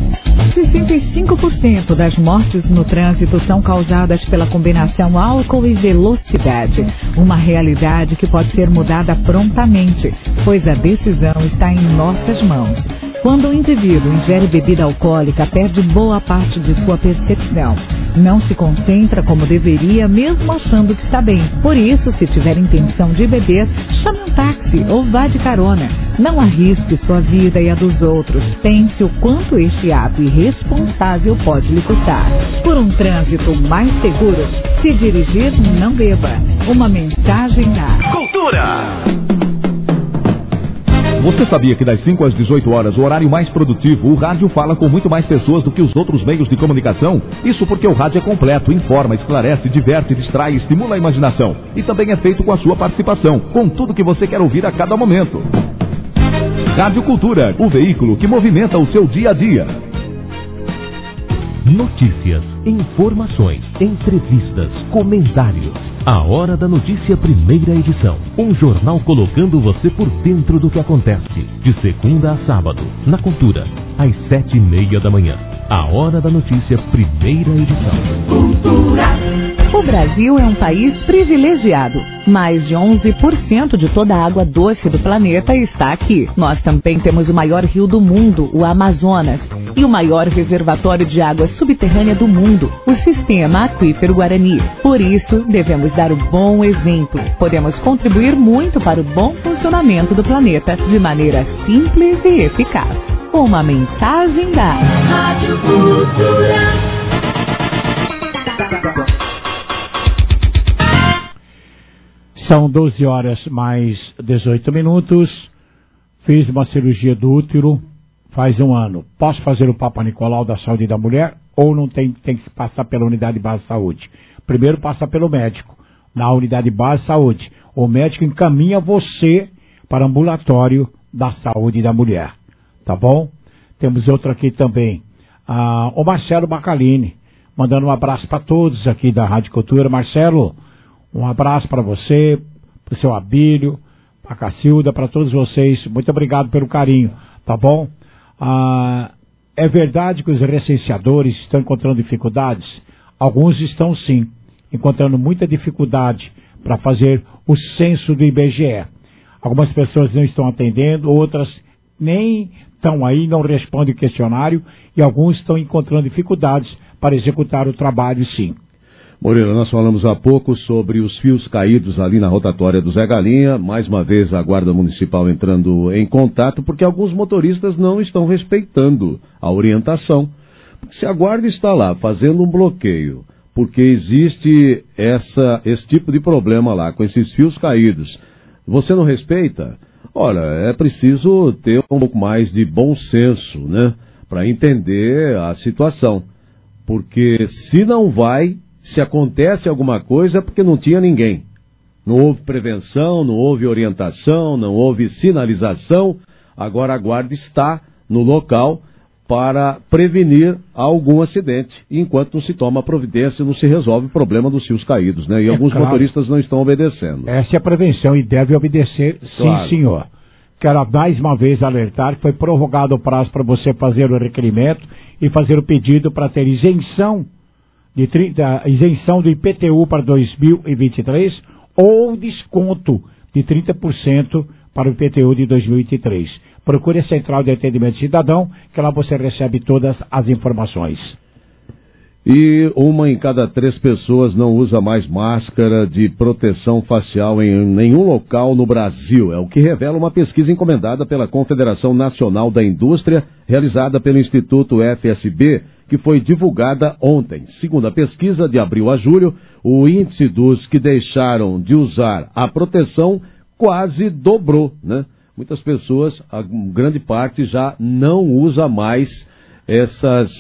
65% das mortes no trânsito são causadas pela combinação álcool e velocidade. Uma realidade que pode ser mudada prontamente, pois a decisão está em nossas mãos. Quando o indivíduo ingere bebida alcoólica, perde boa parte de sua percepção. Não se concentra como deveria, mesmo achando que está bem. Por isso, se tiver intenção de beber, chame um táxi ou vá de carona. Não arrisque sua vida e a dos outros. Pense o quanto este ato irresponsável pode lhe custar. Por um trânsito mais seguro, se dirigir, não beba. Uma mensagem da Cultura. Você sabia que das 5 às 18 horas, o horário mais produtivo, o rádio fala com muito mais pessoas do que os outros meios de comunicação? Isso porque o rádio é completo, informa, esclarece, diverte, distrai, estimula a imaginação. E também é feito com a sua participação, com tudo que você quer ouvir a cada momento. Rádio Cultura, o veículo que movimenta o seu dia a dia. Notícias, informações, entrevistas, comentários. A Hora da Notícia, primeira edição. Um jornal colocando você por dentro do que acontece. De segunda a sábado, na Cultura, às 7:30 da manhã. A Hora da Notícia, primeira edição. Cultura. O Brasil é um país privilegiado. Mais de 11% de toda a água doce do planeta está aqui. Nós também temos o maior rio do mundo, o Amazonas, e o maior reservatório de água subterrânea do mundo, o Sistema Aquífero Guarani. Por isso, devemos dar o bom exemplo. Podemos contribuir muito para o bom funcionamento do planeta de maneira simples e eficaz. Uma mensagem da Rádio Cultura. São 12 horas mais 18 minutos. Fiz uma cirurgia do útero faz um ano. Posso fazer o Papa Nicolau da saúde da mulher ou não tem que passar pela unidade base de saúde? Primeiro passa pelo médico, na unidade base de saúde. O médico encaminha você para o ambulatório da saúde da mulher. Tá bom? Temos outro aqui também. O Marcelo Bacalini, mandando um abraço para todos aqui da Rádio Cultura. Marcelo, um abraço para você, para o seu Abílio, para a Cacilda, para todos vocês. Muito obrigado pelo carinho, tá bom? É verdade que os recenseadores estão encontrando dificuldades? Alguns estão sim, encontrando muita dificuldade para fazer o censo do IBGE. Algumas pessoas não estão atendendo, outras nem estão aí, não respondem o questionário, e alguns estão encontrando dificuldades para executar o trabalho sim. Moreira, nós falamos há pouco sobre os fios caídos ali na rotatória do Zé Galinha. Mais uma vez a Guarda Municipal entrando em contato, porque alguns motoristas não estão respeitando a orientação. Se a Guarda está lá fazendo um bloqueio, porque existe esse tipo de problema lá, com esses fios caídos, você não respeita? Olha, é preciso ter um pouco mais de bom senso, né, para entender a situação. Porque se não vai, se acontece alguma coisa é porque não tinha ninguém. Não houve prevenção, não houve orientação, não houve sinalização. Agora a Guarda está no local para prevenir algum acidente. Enquanto não se toma providência, não se resolve o problema dos fios caídos, né? E alguns motoristas não estão obedecendo. Essa é a prevenção e deve obedecer, claro. Sim, senhor. Quero mais uma vez alertar que foi prorrogado o prazo para você fazer o requerimento e fazer o pedido para ter isenção do IPTU para 2023 ou desconto de 30% para o IPTU de 2023. Procure a Central de Atendimento Cidadão, que lá você recebe todas as informações. E 1 em cada 3 pessoas não usa mais máscara de proteção facial em nenhum local no Brasil. É o que revela uma pesquisa encomendada pela Confederação Nacional da Indústria, realizada pelo Instituto FSB, que foi divulgada ontem. Segundo a pesquisa, de abril a julho, o índice dos que deixaram de usar a proteção quase dobrou, né? Muitas pessoas, a grande parte, já não usa mais essas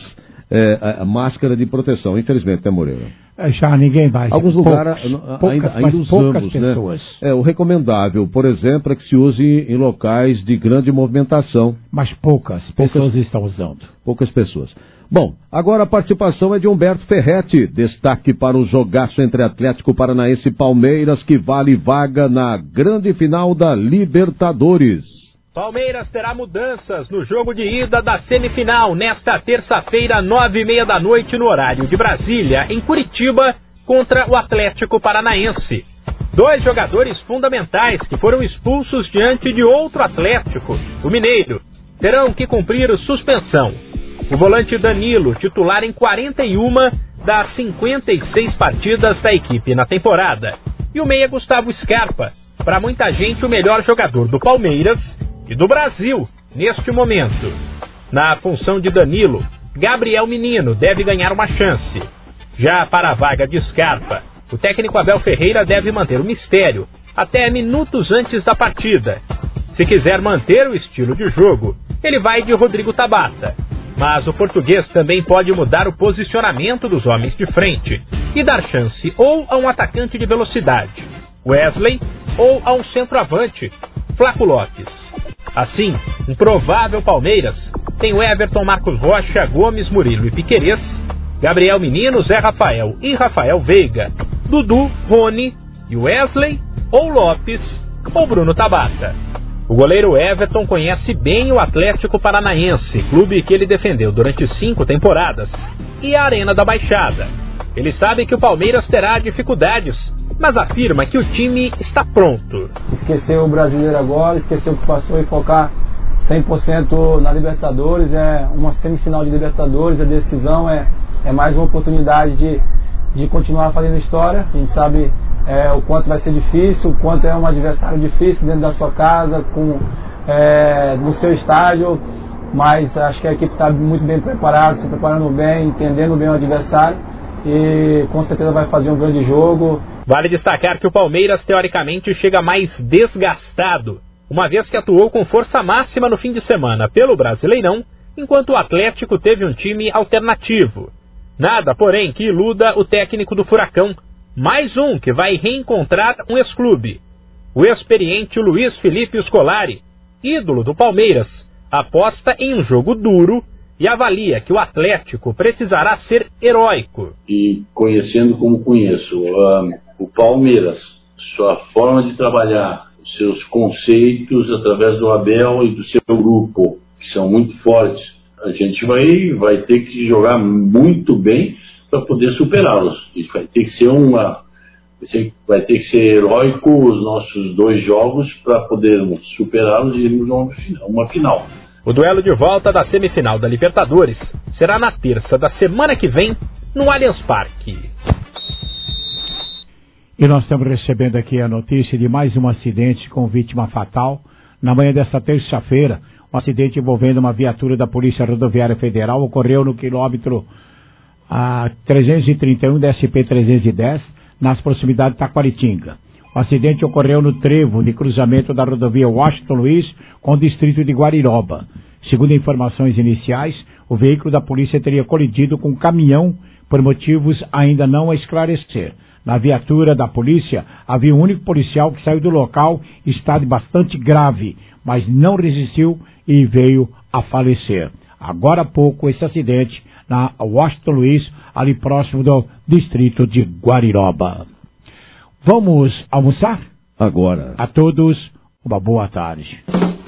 a máscara de proteção, infelizmente, né, Moreira? Já ninguém vai. Alguns lugares ainda usamos, pessoas. né? O recomendável, por exemplo, é que se use em locais de grande movimentação. Mas poucas pessoas estão usando. Poucas pessoas. Bom, agora a participação é de Humberto Ferretti. Destaque para o jogaço entre Atlético Paranaense e Palmeiras, que vale vaga na grande final da Libertadores. Palmeiras terá mudanças no jogo de ida da semifinal nesta terça-feira, 9h30 da noite, no horário de Brasília, em Curitiba, contra o Atlético Paranaense. 2 jogadores fundamentais que foram expulsos diante de outro Atlético, o Mineiro, terão que cumprir suspensão. O volante Danilo, titular em 41 das 56 partidas da equipe na temporada. E o meia Gustavo Scarpa, para muita gente o melhor jogador do Palmeiras e do Brasil neste momento. Na função de Danilo, Gabriel Menino deve ganhar uma chance. Já para a vaga de Scarpa, o técnico Abel Ferreira deve manter o mistério até minutos antes da partida. Se quiser manter o estilo de jogo, ele vai de Rodrigo Tabata. Mas o português também pode mudar o posicionamento dos homens de frente e dar chance ou a um atacante de velocidade, Wesley, ou a um centroavante, Flaco Lopes. Assim, um provável Palmeiras tem o Everton, Marcos Rocha, Gomes, Murilo e Piquerez, Gabriel Menino, Zé Rafael e Rafael Veiga, Dudu, Rony e Wesley, ou Lopes, ou Bruno Tabata. O goleiro Everton conhece bem o Atlético Paranaense, clube que ele defendeu durante 5 temporadas, e a Arena da Baixada. Ele sabe que o Palmeiras terá dificuldades, mas afirma que o time está pronto. Esquecer o brasileiro agora, esquecer o que passou e focar 100% na Libertadores. É uma semifinal de Libertadores, a decisão é mais uma oportunidade de continuar fazendo história. A gente sabe o quanto vai ser difícil, o quanto é um adversário difícil dentro da sua casa, no seu estádio, mas acho que a equipe está muito bem preparada, se preparando bem, entendendo bem o adversário e com certeza vai fazer um grande jogo. Vale destacar que o Palmeiras teoricamente chega mais desgastado, uma vez que atuou com força máxima no fim de semana pelo Brasileirão, enquanto o Atlético teve um time alternativo. Nada, porém, que iluda o técnico do Furacão, mais um que vai reencontrar um ex-clube. O experiente Luiz Felipe Scolari, ídolo do Palmeiras, aposta em um jogo duro e avalia que o Atlético precisará ser heróico. E conhecendo como conheço o Palmeiras, sua forma de trabalhar, os seus conceitos através do Abel e do seu grupo, que são muito fortes, a gente vai ter que jogar muito bem para poder superá-los. Isso vai ter que ser heróico os nossos 2 jogos para podermos superá-los e irmos a uma final. O duelo de volta da semifinal da Libertadores será na terça da semana que vem, no Allianz Parque. E nós estamos recebendo aqui a notícia de mais um acidente com vítima fatal. Na manhã desta terça-feira, um acidente envolvendo uma viatura da Polícia Rodoviária Federal ocorreu no quilômetro 331 da SP-310, nas proximidades de Taquaritinga. O acidente ocorreu no trevo de cruzamento da rodovia Washington Luiz com o distrito de Guariroba. Segundo informações iniciais, o veículo da polícia teria colidido com um caminhão por motivos ainda não a esclarecer. Na viatura da polícia havia um único policial que saiu do local em estado bastante grave, mas não resistiu e veio a falecer. Agora há pouco, esse acidente na Washington Luiz, ali próximo do distrito de Guariroba. Vamos almoçar? Agora. A todos, uma boa tarde.